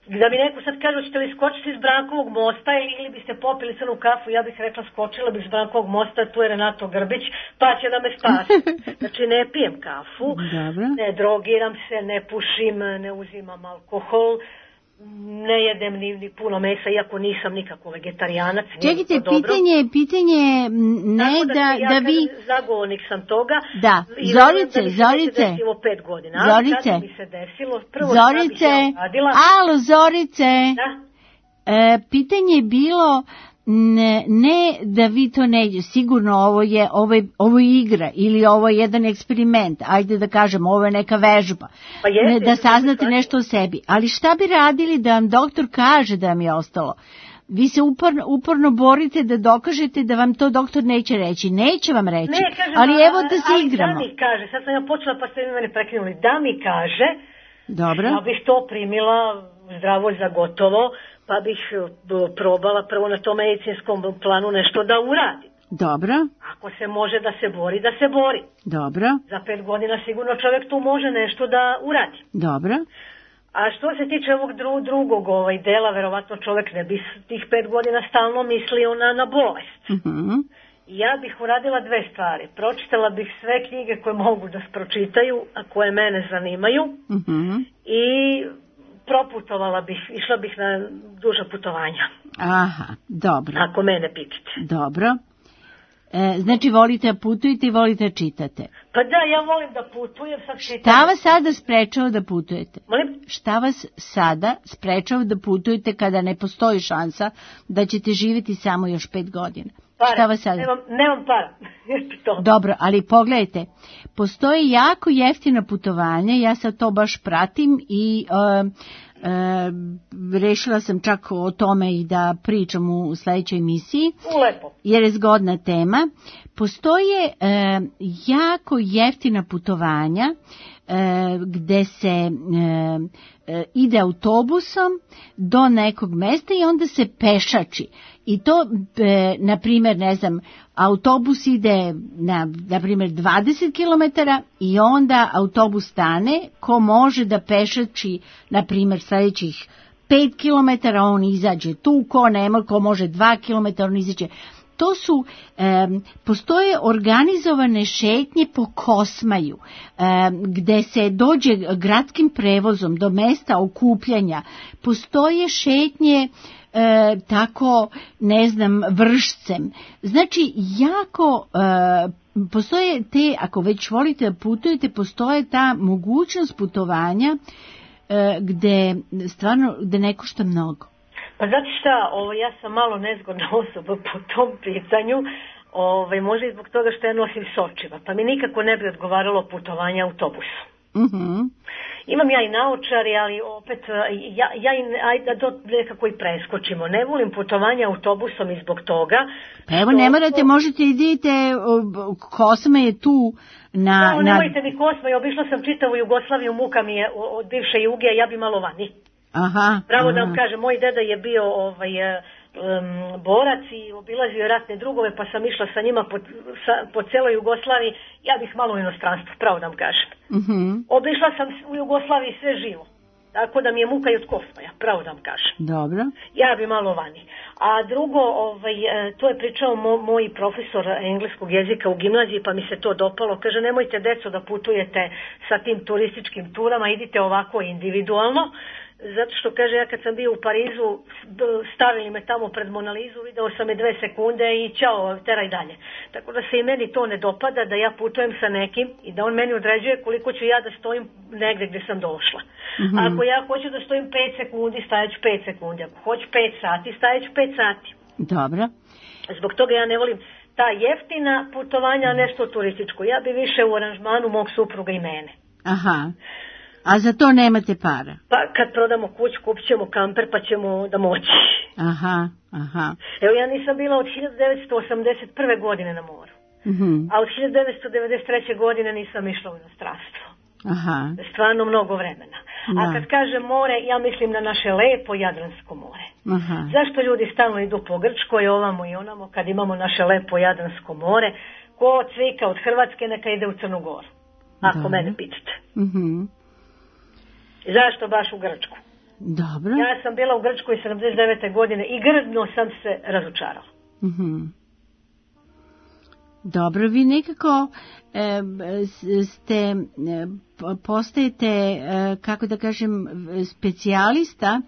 Da mi neko sad kaže, hoćete li skočiti iz Brankovog mosta ili biste popili crnu kafu, ja bih rekla skočila bih iz Brankovog mosta, tu je Renato Grbić, pa će da me spasi. Znači ne pijem kafu, Dobro. ne drogiram se, ne pušim, ne uzimam alkohol, ne jedem ni, ni puno mesa, iako nisam nikako vegetarijanac. Čekajte, pitanje, pitanje ne da, da, ja da vi... zagovornik sam toga. Da, Zorice, da Zorice. Da desilo pet godina. Zorice. Mi se desilo. Prvo Zorice. Ja Alo, Zorice. Da? E, pitanje je bilo... Ne, ne da vi to ne, sigurno ovo je, ovo je, ovo je igra ili ovo je jedan eksperiment, ajde da kažemo, ovo je neka vežba, pa jeste, ne, da saznate nešto o sebi. Ali šta bi radili da vam doktor kaže da vam je ostalo? Vi se uporno, uporno borite da dokažete da vam to doktor neće reći. Neće vam reći, ne, kažem, ali evo da se ali igramo. Da mi kaže, sad sam ja počela pa ste mi mene prekinuli, da mi kaže, dobro, ja bih to primila zdravo za gotovo, pa bih probala prvo na tom medicinskom planu nešto da uradim. Dobro. Ako se može da se bori, da se bori. Dobro. Za pet godina sigurno čovjek tu može nešto da uradi. Dobro. A što se tiče ovog dru, drugog ovaj dela, verovatno čovjek ne bi tih pet godina stalno mislio na, na bolest. Mhm. Ja bih uradila dve stvari. Pročitala bih sve knjige koje mogu da pročitaju, a koje mene zanimaju. Mhm. I proputovala bih, išla bih na duža putovanja. Aha, dobro. Ako mene pitate. Dobro. E, znači volite da putujete i volite da čitate. Pa da, ja volim da putujem. Sad čitam. Šta vas sada sprečava da putujete? Molim? Šta vas sada sprečava da putujete kada ne postoji šansa da ćete živjeti samo još pet godina? Pare. Šta vas sada? Nemam, nemam para. to. Dobro, ali pogledajte, postoje jako jeftina putovanja, ja sad to baš pratim i uh, uh, rešila sam čak o tome i da pričam u sljedećoj emisiji. Lepo. Jer je zgodna tema. Postoje uh, jako jeftina putovanja uh, gde se uh, uh, ide autobusom do nekog mesta i onda se pešači. I to, e, na primjer, ne znam, autobus ide na, na primjer, dvadeset kilometara i onda autobus stane, ko može da pešači, na primjer, sljedećih pet kilometara, on izađe tu, ko nema, ko može dva kilometra, on izađe. To su, e, postoje organizovane šetnje po Kosmaju, e, gde se dođe gradskim prevozom do mesta okupljanja. Postoje šetnje E, tako, ne znam, vršcem. Znači, jako e, postoje te, ako već volite da putujete, postoje ta mogućnost putovanja e, gde stvarno, gde ne košta mnogo. Pa znate šta, ovo, ja sam malo nezgodna osoba po tom pitanju, ovaj, možda i zbog toga što ja nosim sočiva, pa mi nikako ne bi odgovaralo putovanje autobusom. Mhm. Imam ja i naočari, ali opet ja, ja i, ajde da nekako i preskočimo. Ne volim putovanja autobusom i zbog toga. Pa evo, ne morate, možete idite, Kosma je tu na... No, nemojte mi Kosma, i obišla sam čitavu Jugoslaviju, muka mi je od bivše Juge, ja bi malo vani. Aha. Pravo aha. da vam kažem, moj deda je bio ovaj... Um, borac i obilazio ratne drugove, pa sam išla sa njima po, sa, po celoj Jugoslaviji, ja bih malo u inostranstvu, pravo da vam kažem. Uh-huh. Obišla sam u Jugoslaviji sve živo, tako da mi je muka i od Kosmaja, pravo da vam kažem. Dobro. Ja bi malo vani. A drugo, ovaj, to je pričao mo, moj profesor engleskog jezika u gimnaziji, pa mi se to dopalo. Kaže, nemojte deco da putujete sa tim turističkim turama, idite ovako individualno. Zato što, kaže, ja kad sam bio u Parizu, stavili me tamo pred Monalizu, video sam je dve sekunde i ćao, teraj dalje. Tako da se i meni to ne dopada, da ja putujem sa nekim i da on meni određuje koliko ću ja da stojim negde gde sam došla. Mm-hmm. Ako ja hoću da stojim pet sekundi, stajaću pet sekundi. Ako hoću pet sati, stajaću pet sati. Dobro. Zbog toga ja ne volim ta jeftina putovanja, a nešto turističko. Ja bi više u aranžmanu mog supruga i mene. Aha. A za to nemate para? Pa kad prodamo kuću, kupit ćemo kamper pa ćemo da moći. Aha, aha. Evo, ja nisam bila od hiljadu devetsto osamdeset prve godine na moru. Mm-hmm. A od hiljadu devetsto devedeset treće godine nisam išla u inostranstvo. Aha. Stvarno mnogo vremena. Da. A kad kažem more, ja mislim na naše lepo Jadransko more. Aha. Zašto ljudi stalno idu po Grčkoj, ovamo i onamo, kad imamo naše lepo Jadransko more? Ko cvika od Hrvatske, neka ide u Crnu Goru. Ako da. mene pitate. Mhm. Zašto baš u Grčku? Dobro. Ja sam bila u Grčkoj sedamdeset devete godine i grdno sam se razočarala. Mm-hmm. Dobro, vi nekako e, ste, e, postajete, e, kako da kažem, specijalista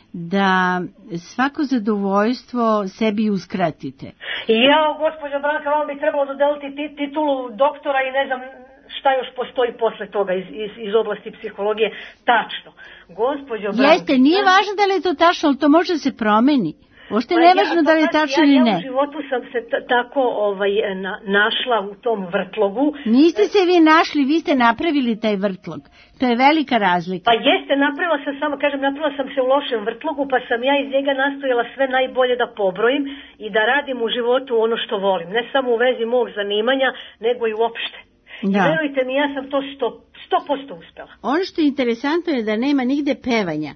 da svako zadovoljstvo sebi uskratite. Jao, gospođo Branka, vam bi trebalo dodeliti titulu doktora i ne znam šta još postoji posle toga iz, iz, iz oblasti psihologije. Tačno. Gospođo Branka... Jeste, nije važno da li je to tačno, ali to može da se promeni. Ošte pa nevažno ja, da li je tačno ili ne. Ja u životu sam se t- tako ovaj, na, našla u tom vrtlogu. Niste se vi našli, vi ste napravili taj vrtlog. To je velika razlika. Pa jeste, napravila sam samo, kažem, napravila sam se u lošem vrtlogu, pa sam ja iz njega nastojala sve najbolje da pobrojim i da radim u životu ono što volim. Ne samo u vezi mog zanimanja, nego i uopšte. Da. I verujte mi, ja sam to sto posto uspela. Ono što je interesantno je da nema nigde pevanja.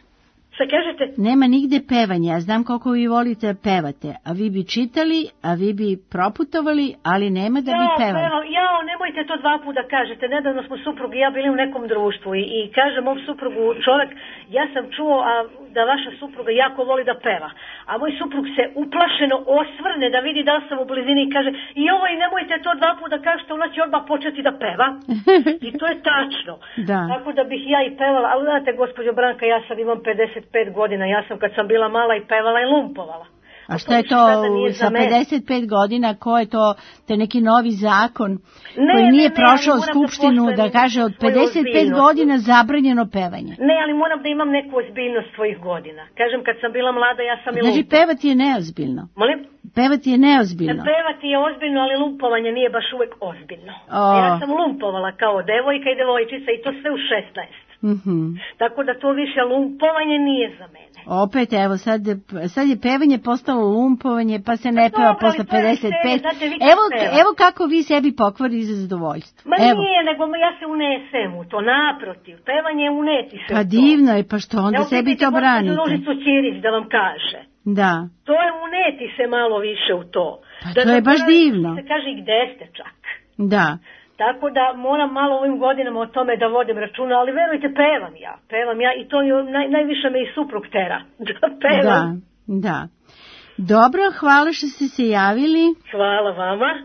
Šta kažete? Nema nigde pevanja. Ja znam koliko vi volite da pevate. A vi bi čitali, a vi bi proputovali, ali nema da bi pevali. Jao, jao, nemojte to dva puta kažete. Nedavno smo suprug i ja bili u nekom društvu i, i kaže mom suprugu čovjek, ja sam čuo a, da vaša supruga jako voli da peva. A moj suprug se uplašeno osvrne da vidi da li sam u blizini i kaže, i ovo i nemojte to dva puta kažete, ona će odmah početi da peva. I to je tačno. Da. Tako da bih ja i pevala, ali znate, gospođo Branka, ja sad imam pedeset pet godina, ja sam kad sam bila mala i pevala i lumpovala. A što je to sa pedeset pet godina, ko je to, to je neki novi zakon ne, koji nije ne, ne, prošao skupštinu da, da kaže od pedeset pet godina zabranjeno pevanje? Ne, ali moram da imam neku ozbiljnost svojih godina. Kažem, kad sam bila mlada, ja sam i lumpala. Znači, pevati je neozbiljno. Molim? Pevati je neozbiljno. Pevati je ozbiljno, ali lumpovanje nije baš uvek ozbiljno. O. Ja sam lumpovala kao devojka i devojčica i to sve u šesnaest. Mm-hmm. Tako da to više lumpovanje nije za mene. Opet, evo, sad, sad je pevanje postalo lumpovanje, pa se ne peva posle pedeset pet. Znate, evo, evo kako vi sebi pokvari za zadovoljstvo. Ma evo. Nije, nego ja se unesem u to, naprotiv. Pevanje je uneti se pa u to. divno je, pa što onda evo, sebi to branite? Evo, vidite, gospođu Ćirić da vam kaže. Da. To je uneti se malo više u to. Pa da to je baš divno. Se kaže i gde ste čak. Da. Tako da moram malo ovim godinama o tome da vodim računa, ali verujte, pevam ja, pevam ja i to naj, najviše me i suprug tera, da pevam. Da, da. Dobro, hvala što ste se javili. Hvala vama.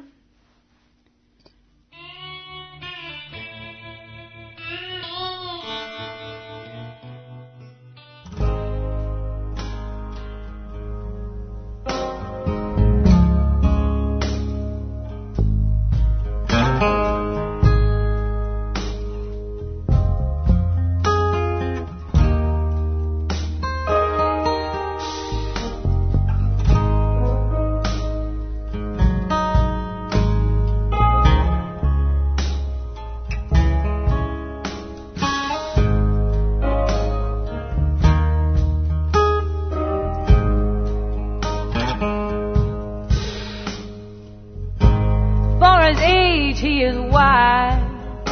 He is wise.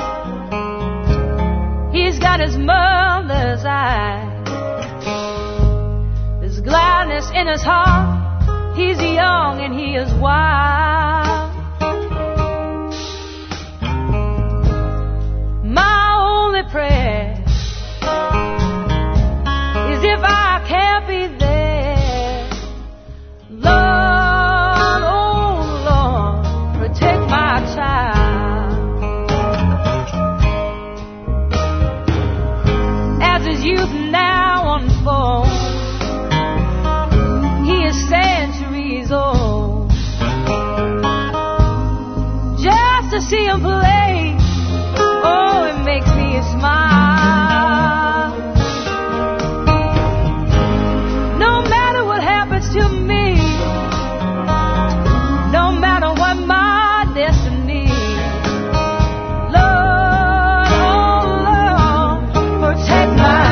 He's got his mother's eyes. There's gladness in his heart. He's young and he is wild. My only prayer is if I can't be there, Lord, oh Lord, protect my child. Youth now unfolds. He is centuries old. Just to see him play, oh, it makes me smile. No matter what happens to me, no matter what my destiny, Lord, oh Lord, protect my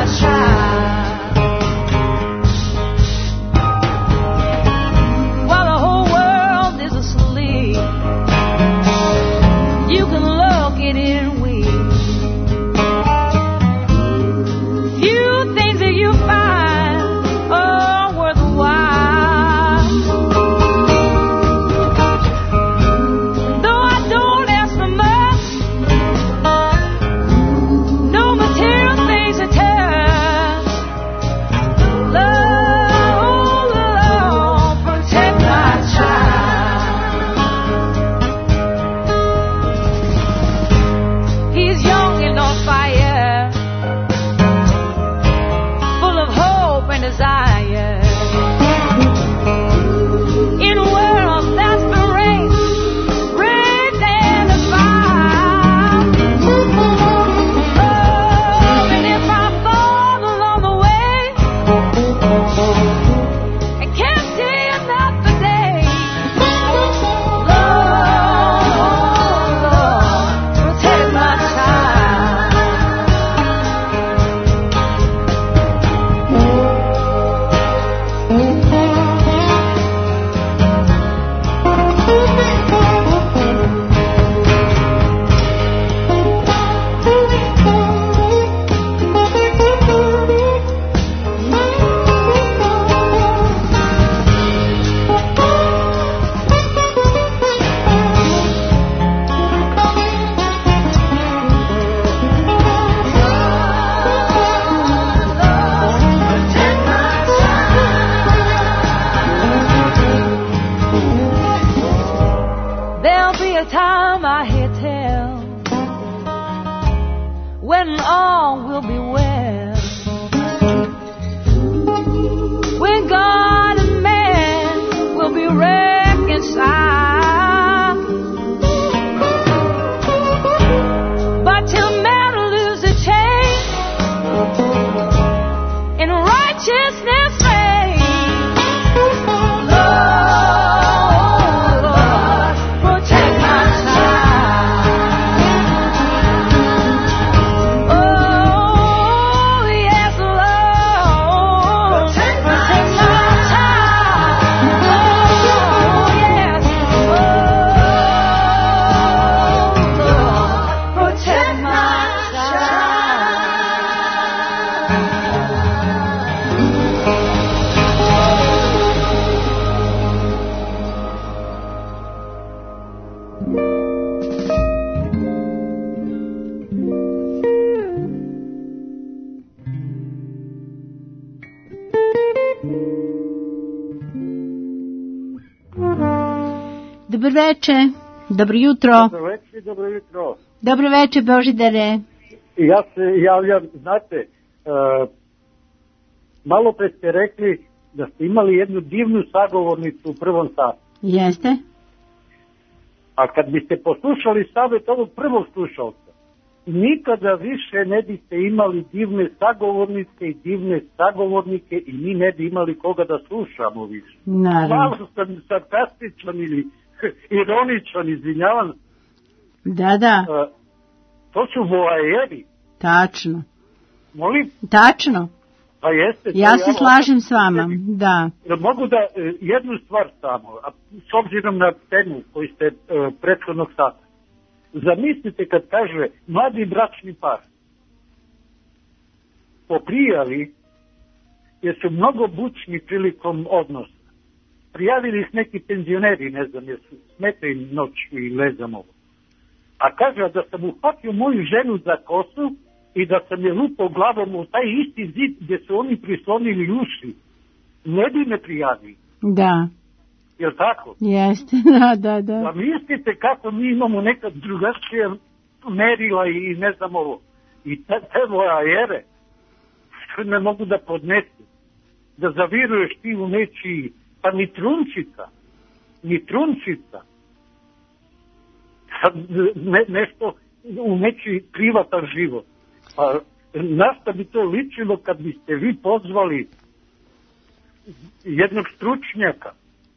and all will be well. When God and man will be reconciled. But till man lose a change in righteousness reign, Lord, Lord, protect my child. Oh, yes, Lord, protect my child. Oh, yes, oh, Lord, protect my child. Dobro veče, dobro jutro. Dobro veče, dobro jutro. Dobro veče, Božidare. Ja se javljam, znate, uh, malo pre ste rekli da ste imali jednu divnu sagovornicu u prvom satu. Jeste? A kad biste poslušali savjet ovog prvog slušalca, nikada više ne biste imali divne sagovornice i divne sagovornike i mi ne bi imali koga da slušamo više. Naravno. Malo sam sarkastičan ili ironičan, izvinjavam. Da, da. Uh, to su voajeri. Tačno. Molim? Tačno. Pa jeste. Ja se slažem s vama, da. Mogu da e, jednu stvar samo, a s obzirom na temu koju ste e, prethodnog sata. Zamislite kad kaže mladi bračni par po prijavi jer su mnogo bučni prilikom odnosa. Prijavili ih neki penzioneri, ne znam, jer su smete im noć i ne znam ovo. A kaže da sam uhvatio moju ženu za kosu i da sam je lupao glavom u taj isti zid gdje su oni prislonili uši, ne bi me prijavili. Da. Jel tako? Jeste, da, da, da. Zamislite kako mi imamo neka drugačije merila i ne znam ovo. I te, te vojajere, što ne mogu da podnesu, da zaviruješ ti u nečiji, pa ni trunčica, ni trunčica, ne, nešto u nečiji privatan život. Pa na šta bi to ličilo kad biste vi pozvali jednog stručnjaka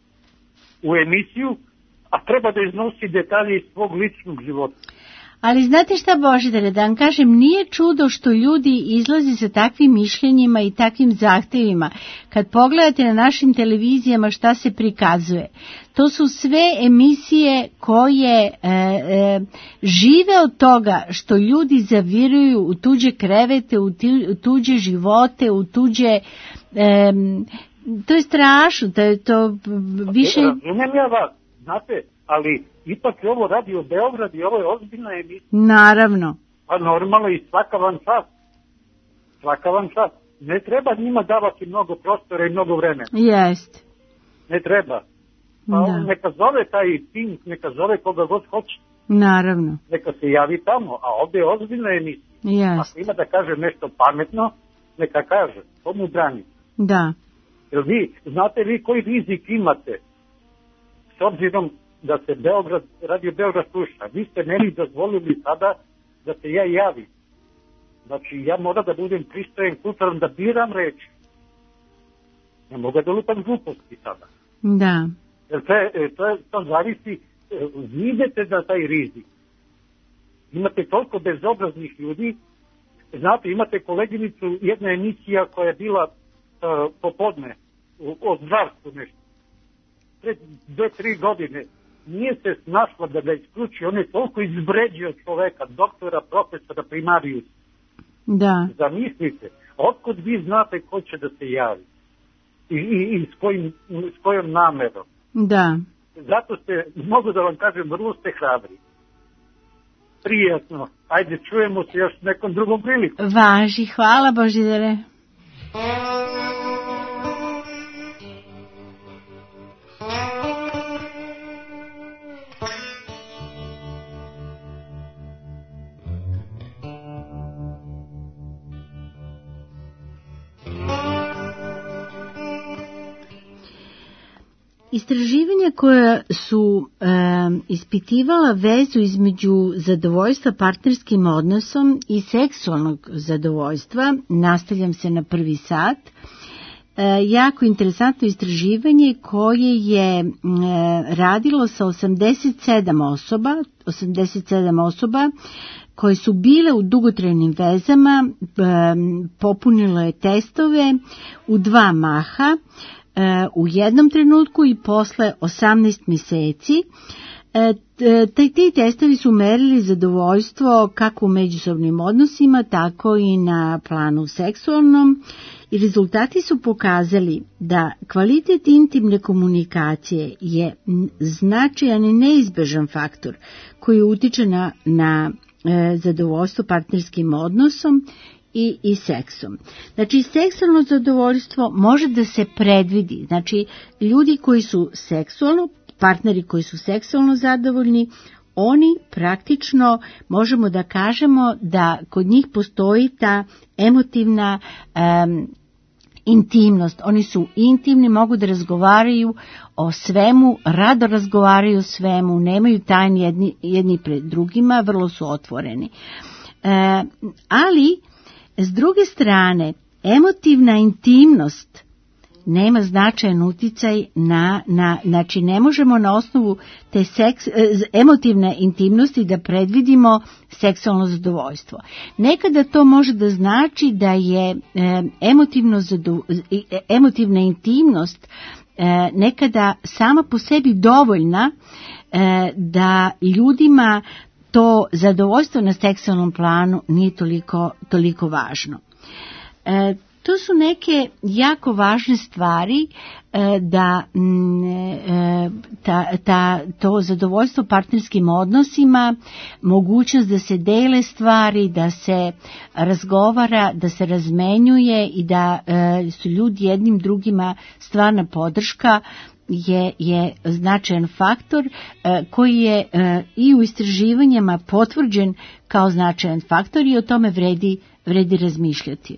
u emisiju, a treba da iznosi detalje iz svog ličnog života. Ali znate šta, Božidare, da vam kažem, nije čudo što ljudi izlazi sa takvim mišljenjima i takvim zahtevima. Kad pogledate na našim televizijama šta se prikazuje, to su sve emisije koje e, e, žive od toga što ljudi zaviruju u tuđe krevete, u, ti, u tuđe živote, u tuđe... E, to je strašno, to je to više... Razumijem ja vas, znate, ali ipak je ovo Radio Beograd i ovo je ozbiljna emisija. Naravno. Pa normalno i svaka vam čast. Svaka vam čast. Ne treba njima davati mnogo prostora i mnogo vremena. Jest. Ne treba. Pa da. On neka zove taj Pink, neka zove koga god hoće. Naravno. Neka se javi tamo, a ovdje je ozbiljna emisija. Jest. Ako ima da kaže nešto pametno, neka kaže. To mu brani. Da. Jer vi, znate vi koji rizik imate s obzirom da se Beograd, Radio Beograd sluša. Vi ste meni dozvolili sada da se ja javim. Znači, ja moram da budem pristojen kulturan, da biram reči. Ne mogu da lupam gluposti sada. Da. Jer to, to, to zavisi, vi idete na taj rizik. Imate toliko bezobraznih ljudi. Znate, imate koleginicu, jedna emisija koja je bila uh, popodne, o zdravstvu nešto. Pred dve, tri godine nije se snašla da ga isključi, on je toliko izvređio čoveka, doktora, profesora, primarijus. Da. Zamislite, otkud vi znate ko će da se javi i, i, i s, kojim, s kojom namerom. Da. Zato ste, mogu da vam kažem, vrlo ste hrabri. Prijatno. Ajde, čujemo se još nekom drugom priliku. Važi, hvala Božidare. istraživanja koja su e, ispitivala vezu između zadovoljstva partnerskim odnosom i seksualnog zadovoljstva, nastavljam se na prvi sat, e, jako interesantno istraživanje koje je e, radilo sa osamdeset sedam osoba, osamdeset sedam osoba koje su bile u dugotrajnim vezama, e, popunilo je testove u dva maha, u jednom trenutku i posle osamnaest mjeseci. Ti, ti testovi su merili zadovoljstvo kako u međusobnim odnosima, tako i na planu seksualnom, i rezultati su pokazali da kvalitet intimne komunikacije je značajan i neizbežan faktor koji utiče na, na e, zadovoljstvo partnerskim odnosom I, i seksom. Znači, seksualno zadovoljstvo može da se predvidi. Znači, ljudi koji su seksualno, partneri koji su seksualno zadovoljni, oni praktično možemo da kažemo da kod njih postoji ta emotivna um, intimnost. Oni su intimni, mogu da razgovaraju o svemu, rado razgovaraju o svemu, nemaju tajni jedni, jedni pred drugima, vrlo su otvoreni. E, ali s druge strane, emotivna intimnost nema značajan uticaj na, na, znači ne možemo na osnovu te seks, emotivne intimnosti da predvidimo seksualno zadovoljstvo. Nekada to može da znači da je emotivno zado, emotivna intimnost nekada sama po sebi dovoljna da ljudima to zadovoljstvo na seksualnom planu nije toliko, toliko važno. E, to su neke jako važne stvari e, da e, ta, ta, to zadovoljstvo partnerskim odnosima, mogućnost da se dele stvari, da se razgovara, da se razmenjuje i da e, su ljudi jednim drugima stvarna podrška, je, je značajan faktor e, koji je e, i u istraživanjima potvrđen kao značajan faktor i o tome vredi, vredi razmišljati.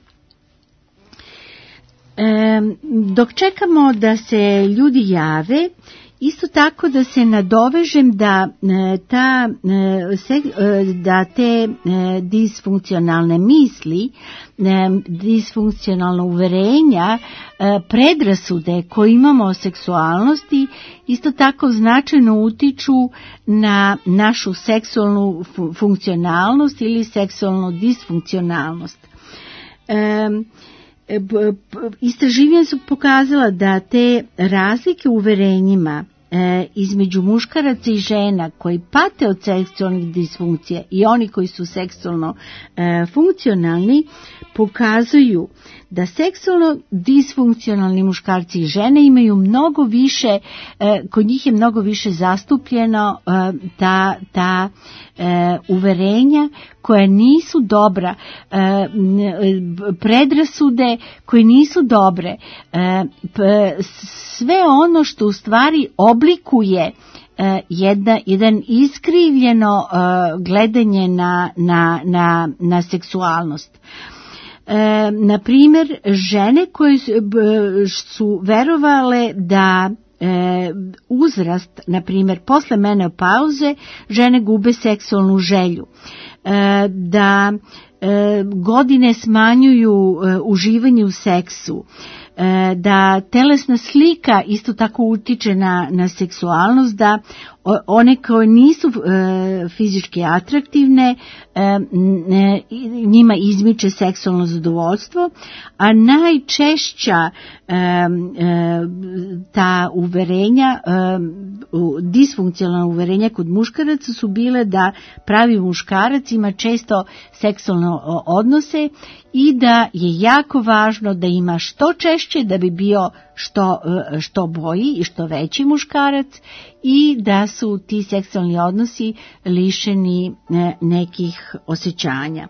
E, dok čekamo da se ljudi jave, isto tako da se nadovežem da, ta, da te disfunkcionalne misli, disfunkcionalna uverenja, predrasude koje imamo o seksualnosti isto tako značajno utiču na našu seksualnu funkcionalnost ili seksualnu disfunkcionalnost. Istraživanja su pokazala da te razlike u uverenjima e, između muškaraca i žena koji pate od seksualnih disfunkcija i oni koji su seksualno e, funkcionalni pokazuju da seksualno disfunkcionalni muškarci i žene imaju mnogo više, e, kod njih je mnogo više zastupljeno e, ta, ta e, uverenja koja nisu dobra, e, predrasude koje nisu dobre, e, p, sve ono što u stvari oblikuje e, jedna, jedan iskrivljeno e, gledanje na, na, na, na seksualnost. E, na primjer, žene koje su verovale da e, uzrast, na primjer, posle menopauze, žene gube seksualnu želju, e, da e, godine smanjuju e, uživanje u seksu, e, da telesna slika isto tako utiče na, na seksualnost, da one koje nisu e, fizički atraktivne, e, ne, njima izmiče seksualno zadovoljstvo, a najčešća e, e, ta uverenja, e, disfunkcionalna uverenja kod muškaraca su bile da pravi muškarac ima često seksualne odnose i da je jako važno da ima što češće da bi bio što, što bolji i što veći muškarac i da su ti seksualni odnosi lišeni nekih osjećanja.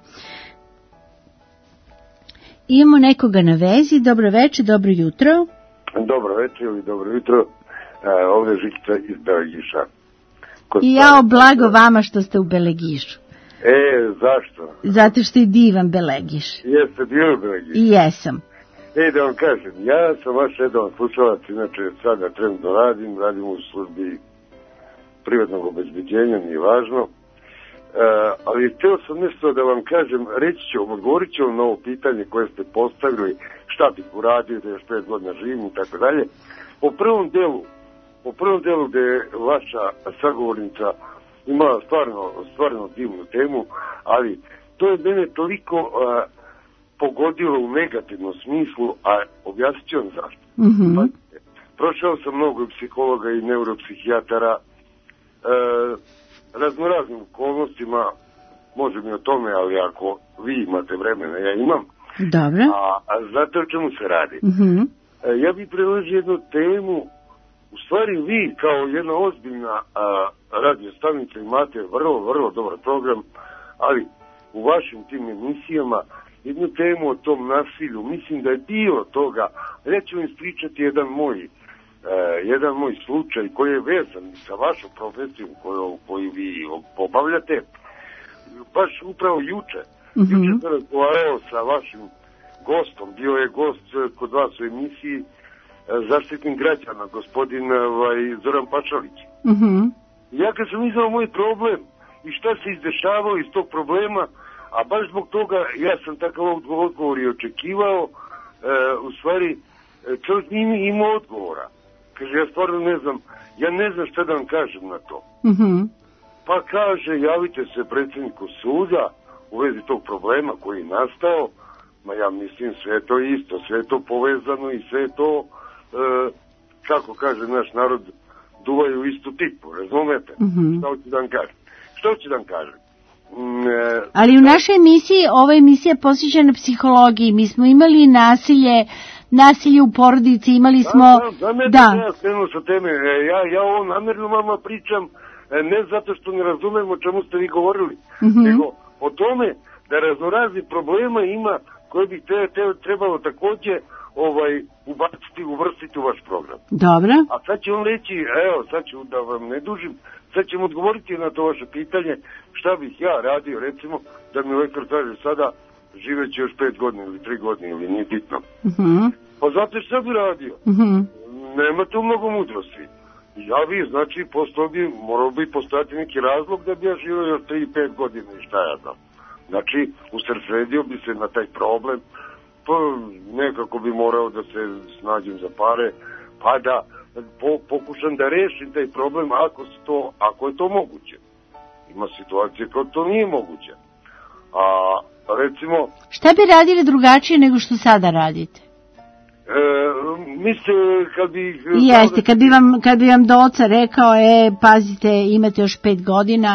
Imamo nekoga na vezi. Dobro večer, dobro jutro. Dobro večer ili dobro jutro. E, ovdje je Žikica iz Belegiša. I ja blago vama što ste u Belegišu. E, zašto? Zato što je divan Belegiš. Jeste bili u Belegišu? I jesam. E, da vam kažem, ja sam vaš redovan slušalac, inače sada trenutno radim, radim u službi privatnog obezbeđenja, nije važno. Uh, ali htio sam nešto da vam kažem, reći ću vam, odgovorit ću vam na ovo pitanje koje ste postavili, šta bih uradio da još pet godina živim i tako dalje. Po prvom delu, po prvom delu gde je vaša sagovornica imala stvarno, stvarno divnu temu, ali to je mene toliko uh, pogodilo u negativnom smislu, a objasnit ću vam zašto. Mm-hmm. Pa, prošao sam mnogo psihologa i neuropsihijatara, uh, raznoraznim okolnostima, može mi o tome, ali ako vi imate vremena, ja imam. Dobro. A, a znate o čemu se radi? Mm-hmm. E, ja bih predložio jednu temu, u stvari vi kao jedna ozbiljna a, radio stanica imate vrlo, vrlo dobar program, ali u vašim tim emisijama jednu temu o tom nasilju, mislim da je bilo toga, ja ću vam ispričati jedan moj Uh, jedan moj slučaj koji je vezan sa vašom profesijom koju, koju vi obavljate, baš upravo juče. Mm-hmm. Juče sam razgovarao sa vašim gostom, bio je gost kod vas u emisiji uh, zaštitnik građana, gospodin ovaj, Zoran Pašalić. Mm-hmm. Ja kad sam iznao moj problem i šta se izdešavalo iz tog problema, a baš zbog toga ja sam takav odgovor i očekivao, uh, u stvari čovjek nije imao odgovora. Kaže, ja stvarno ne znam, ja ne znam šta da vam kažem na to. Mm-hmm. Pa kaže, javite se predsjedniku suda u vezi tog problema koji je nastao, ma ja mislim sve je to isto, sve je to povezano i sve je to, e, kako kaže naš narod, duvaju istu tipu, razumete? Mm-hmm. Šta hoću da vam kažem? Šta hoću da vam kažem? Mm, e, Ali u našoj emisiji, ova emisija posvećena psihologiji, mi smo imali nasilje, nasilje u porodici, imali smo... Da, da, da, da. ja skrenuo sa teme, ja, ja ovo namjerno vama pričam, ne zato što ne razumem o čemu ste vi govorili, mm-hmm. nego o tome da raznorazni problema ima koje bi te, te, trebalo takođe ovaj, ubaciti, uvrstiti u vaš program. Dobro. A sad ću vam reći, evo, sad ću da vam ne dužim, sad ćemo odgovoriti na to vaše pitanje, šta bih ja radio, recimo, da mi lekar kaže sada, živeći još pet godina ili tri godine ili nije bitno. Mm-hmm. Pa znate šta bi radio? Mm-hmm. Nema tu mnogo mudrosti. Ja bi, znači, postao bi, morao bi postojati neki razlog da bi ja živio još tri pet godina i šta ja znam. Znači, usredsredio bi se na taj problem, pa nekako bi morao da se snađem za pare, pa da po, pokušam da rešim taj problem ako, to, ako je to moguće. Ima situacije kao to nije moguće. A recimo... Šta bi radili drugačije nego što sada radite? E, misle, kad bi... Jeste, kad bi vam, kad bi vam doca rekao, e, pazite, imate još pet godina,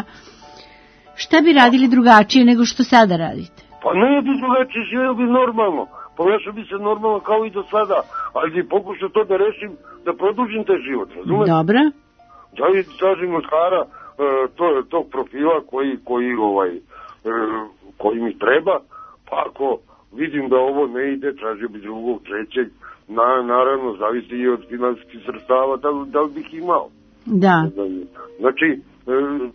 šta bi radili drugačije nego što sada radite? Pa ne bi drugačije, živio bi normalno. Ponašao bi se normalno kao i do sada, ali bi pokušao to da rešim, da produžim taj život, razumete? Dobro. Da li tražim od Hara e, to, tog profila koji, koji, ovaj, e, koji mi treba, pa ako vidim da ovo ne ide, tražio bi drugog, trećeg, na, naravno, zavisi i od finansijskih sredstava, da, da li bih imao. Da. Znači, e,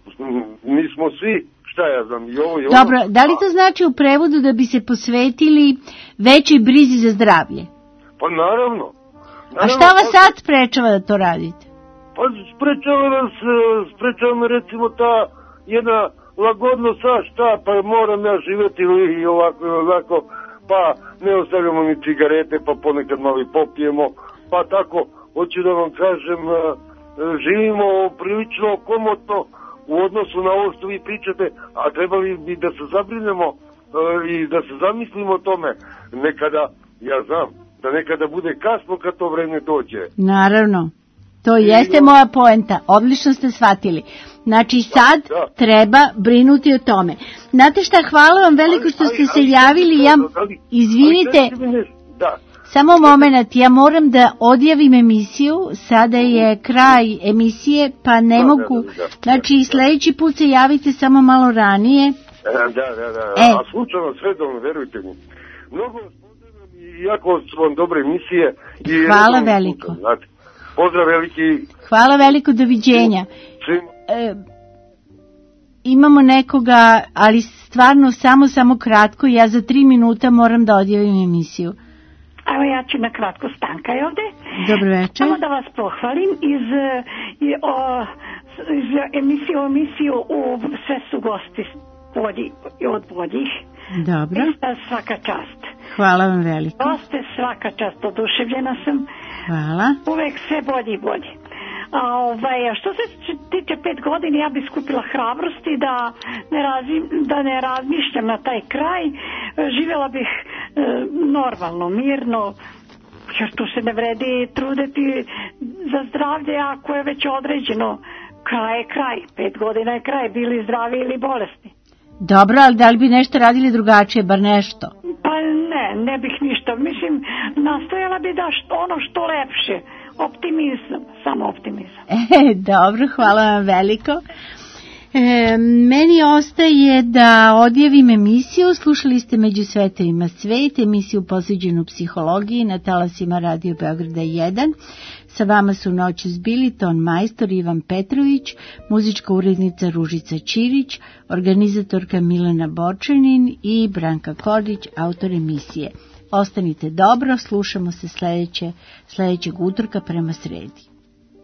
mi smo svi, šta ja znam, i ovo i ovo. Dobro, da li to znači u prevodu da bi se posvetili većoj brizi za zdravlje? Pa naravno. naravno A šta vas sad sprečava da to radite? Pa sprečava nas, sprečava me recimo ta jedna lagodnost, a šta, pa moram ja živjeti i ovako i ovako, pa ne ostavljamo ni cigarete, pa ponekad malo i popijemo, pa tako, hoću da vam kažem, živimo prilično komotno u odnosu na ovo što vi pričate, a trebali bi da se zabrinemo i da se zamislimo o tome nekada, ja znam, da nekada bude kasno kad to vreme dođe. Naravno. To jeste moja poenta, odlično ste shvatili. Znači sad da, da. treba brinuti o tome. Znate šta, hvala vam veliko što ste se javili, ja, izvinite, da. samo moment, ja moram da odjavim emisiju, sada je kraj emisije, pa ne da, mogu, da, da, da, znači sljedeći put se javite samo malo ranije. Da, da, da, e. a slučajno sredovno, verujte mi. Mnogo vas pozdravljam i jako su vam dobre emisije. I hvala veliko. Slučajno, znate. Pozdrav veliki. Hvala veliko, doviđenja. E, imamo nekoga, ali stvarno samo, samo kratko, ja za tri minuta moram da odjavim emisiju. Evo ja ću na kratko, Stanka je ovde. Dobro večer. Samo da vas pohvalim iz, iz, o, iz emisije o emisiju u sve su gosti bolji, od boljih. Dobro. I svaka čast. Hvala vam veliko. Goste svaka čast, oduševljena sam. Hvala. Uvek sve bolji i bolji. A ovaj, što se tiče pet godina, ja bih skupila hrabrosti da ne, razim, da ne razmišljam na taj kraj. Živjela bih e, normalno, mirno, jer tu se ne vredi truditi za zdravlje ako je već određeno. Kraj je kraj, pet godina je kraj, bili zdravi ili bolesni. Dobro, ali da li bi nešto radili drugačije, bar nešto? Pa ne, ne bih ništa. Mislim, nastojala bi da što, ono što lepše. Optimizam, samo optimizam. E, dobro, hvala vam veliko. E, meni ostaje da odjavim emisiju. Slušali ste Među svetovima svet, emisiju posveđenu psihologiji na talasima Radio Beograda jedan. Sa vama su noćas bili ton majstor Ivan Petrović, muzička urednica Ružica Ćirić, organizatorka Milena Borčanin i Branka Kordić, autor emisije. Ostanite dobro, slušamo se sljedeće, sljedećeg utorka prema sredi.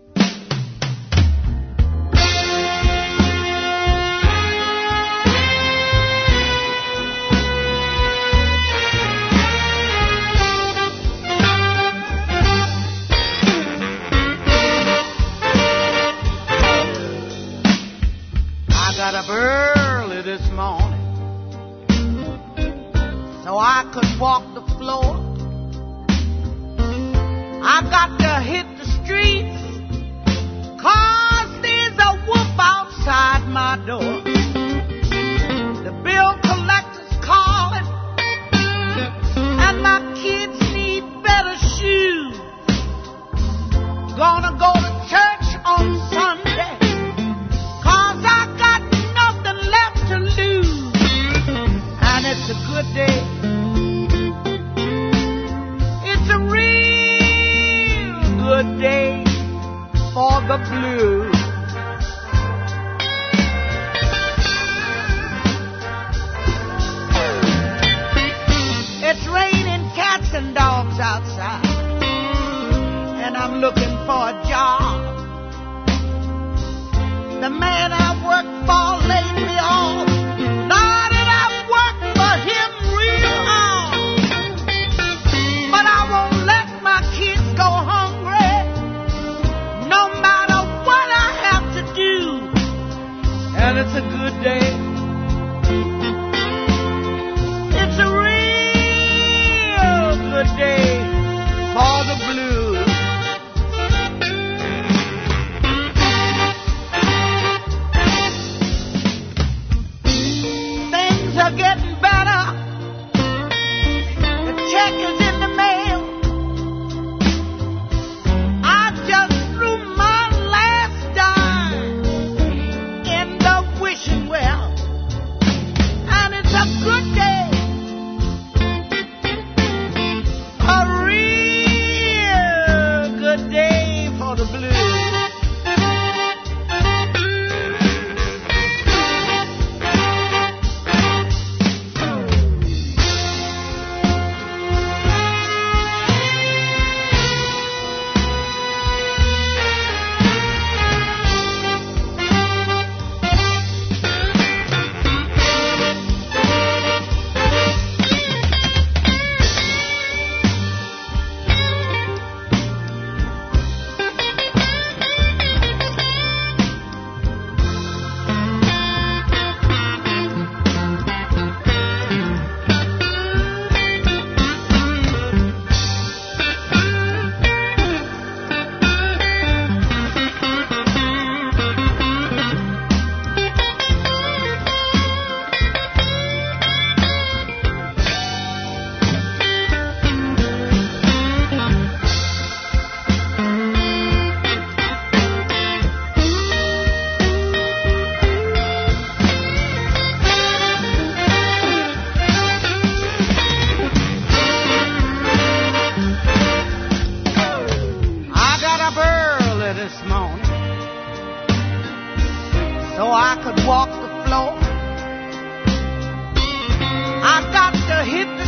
Got up early this morning so I could walk the floor. I got to hit the streets 'cause there's a wolf outside my door. The bill collector's calling and my kids need better shoes. Gonna go to church on Sunday 'cause I got nothing left to lose. And it's a good day. It's a real good day for the blues. It's raining cats and dogs outside, and I'm looking for a job. The man I work for laid me off. Lord, and I've worked for him real hard. But I won't let my kids go hungry, no matter what I have to do. And it's a good day. It's a real good day for the blues. Are getting better. The check is in the mail. I just threw my last dime in the wishing well, and it's a good day, a real good day for the blues. So I could walk the floor. I got to hit the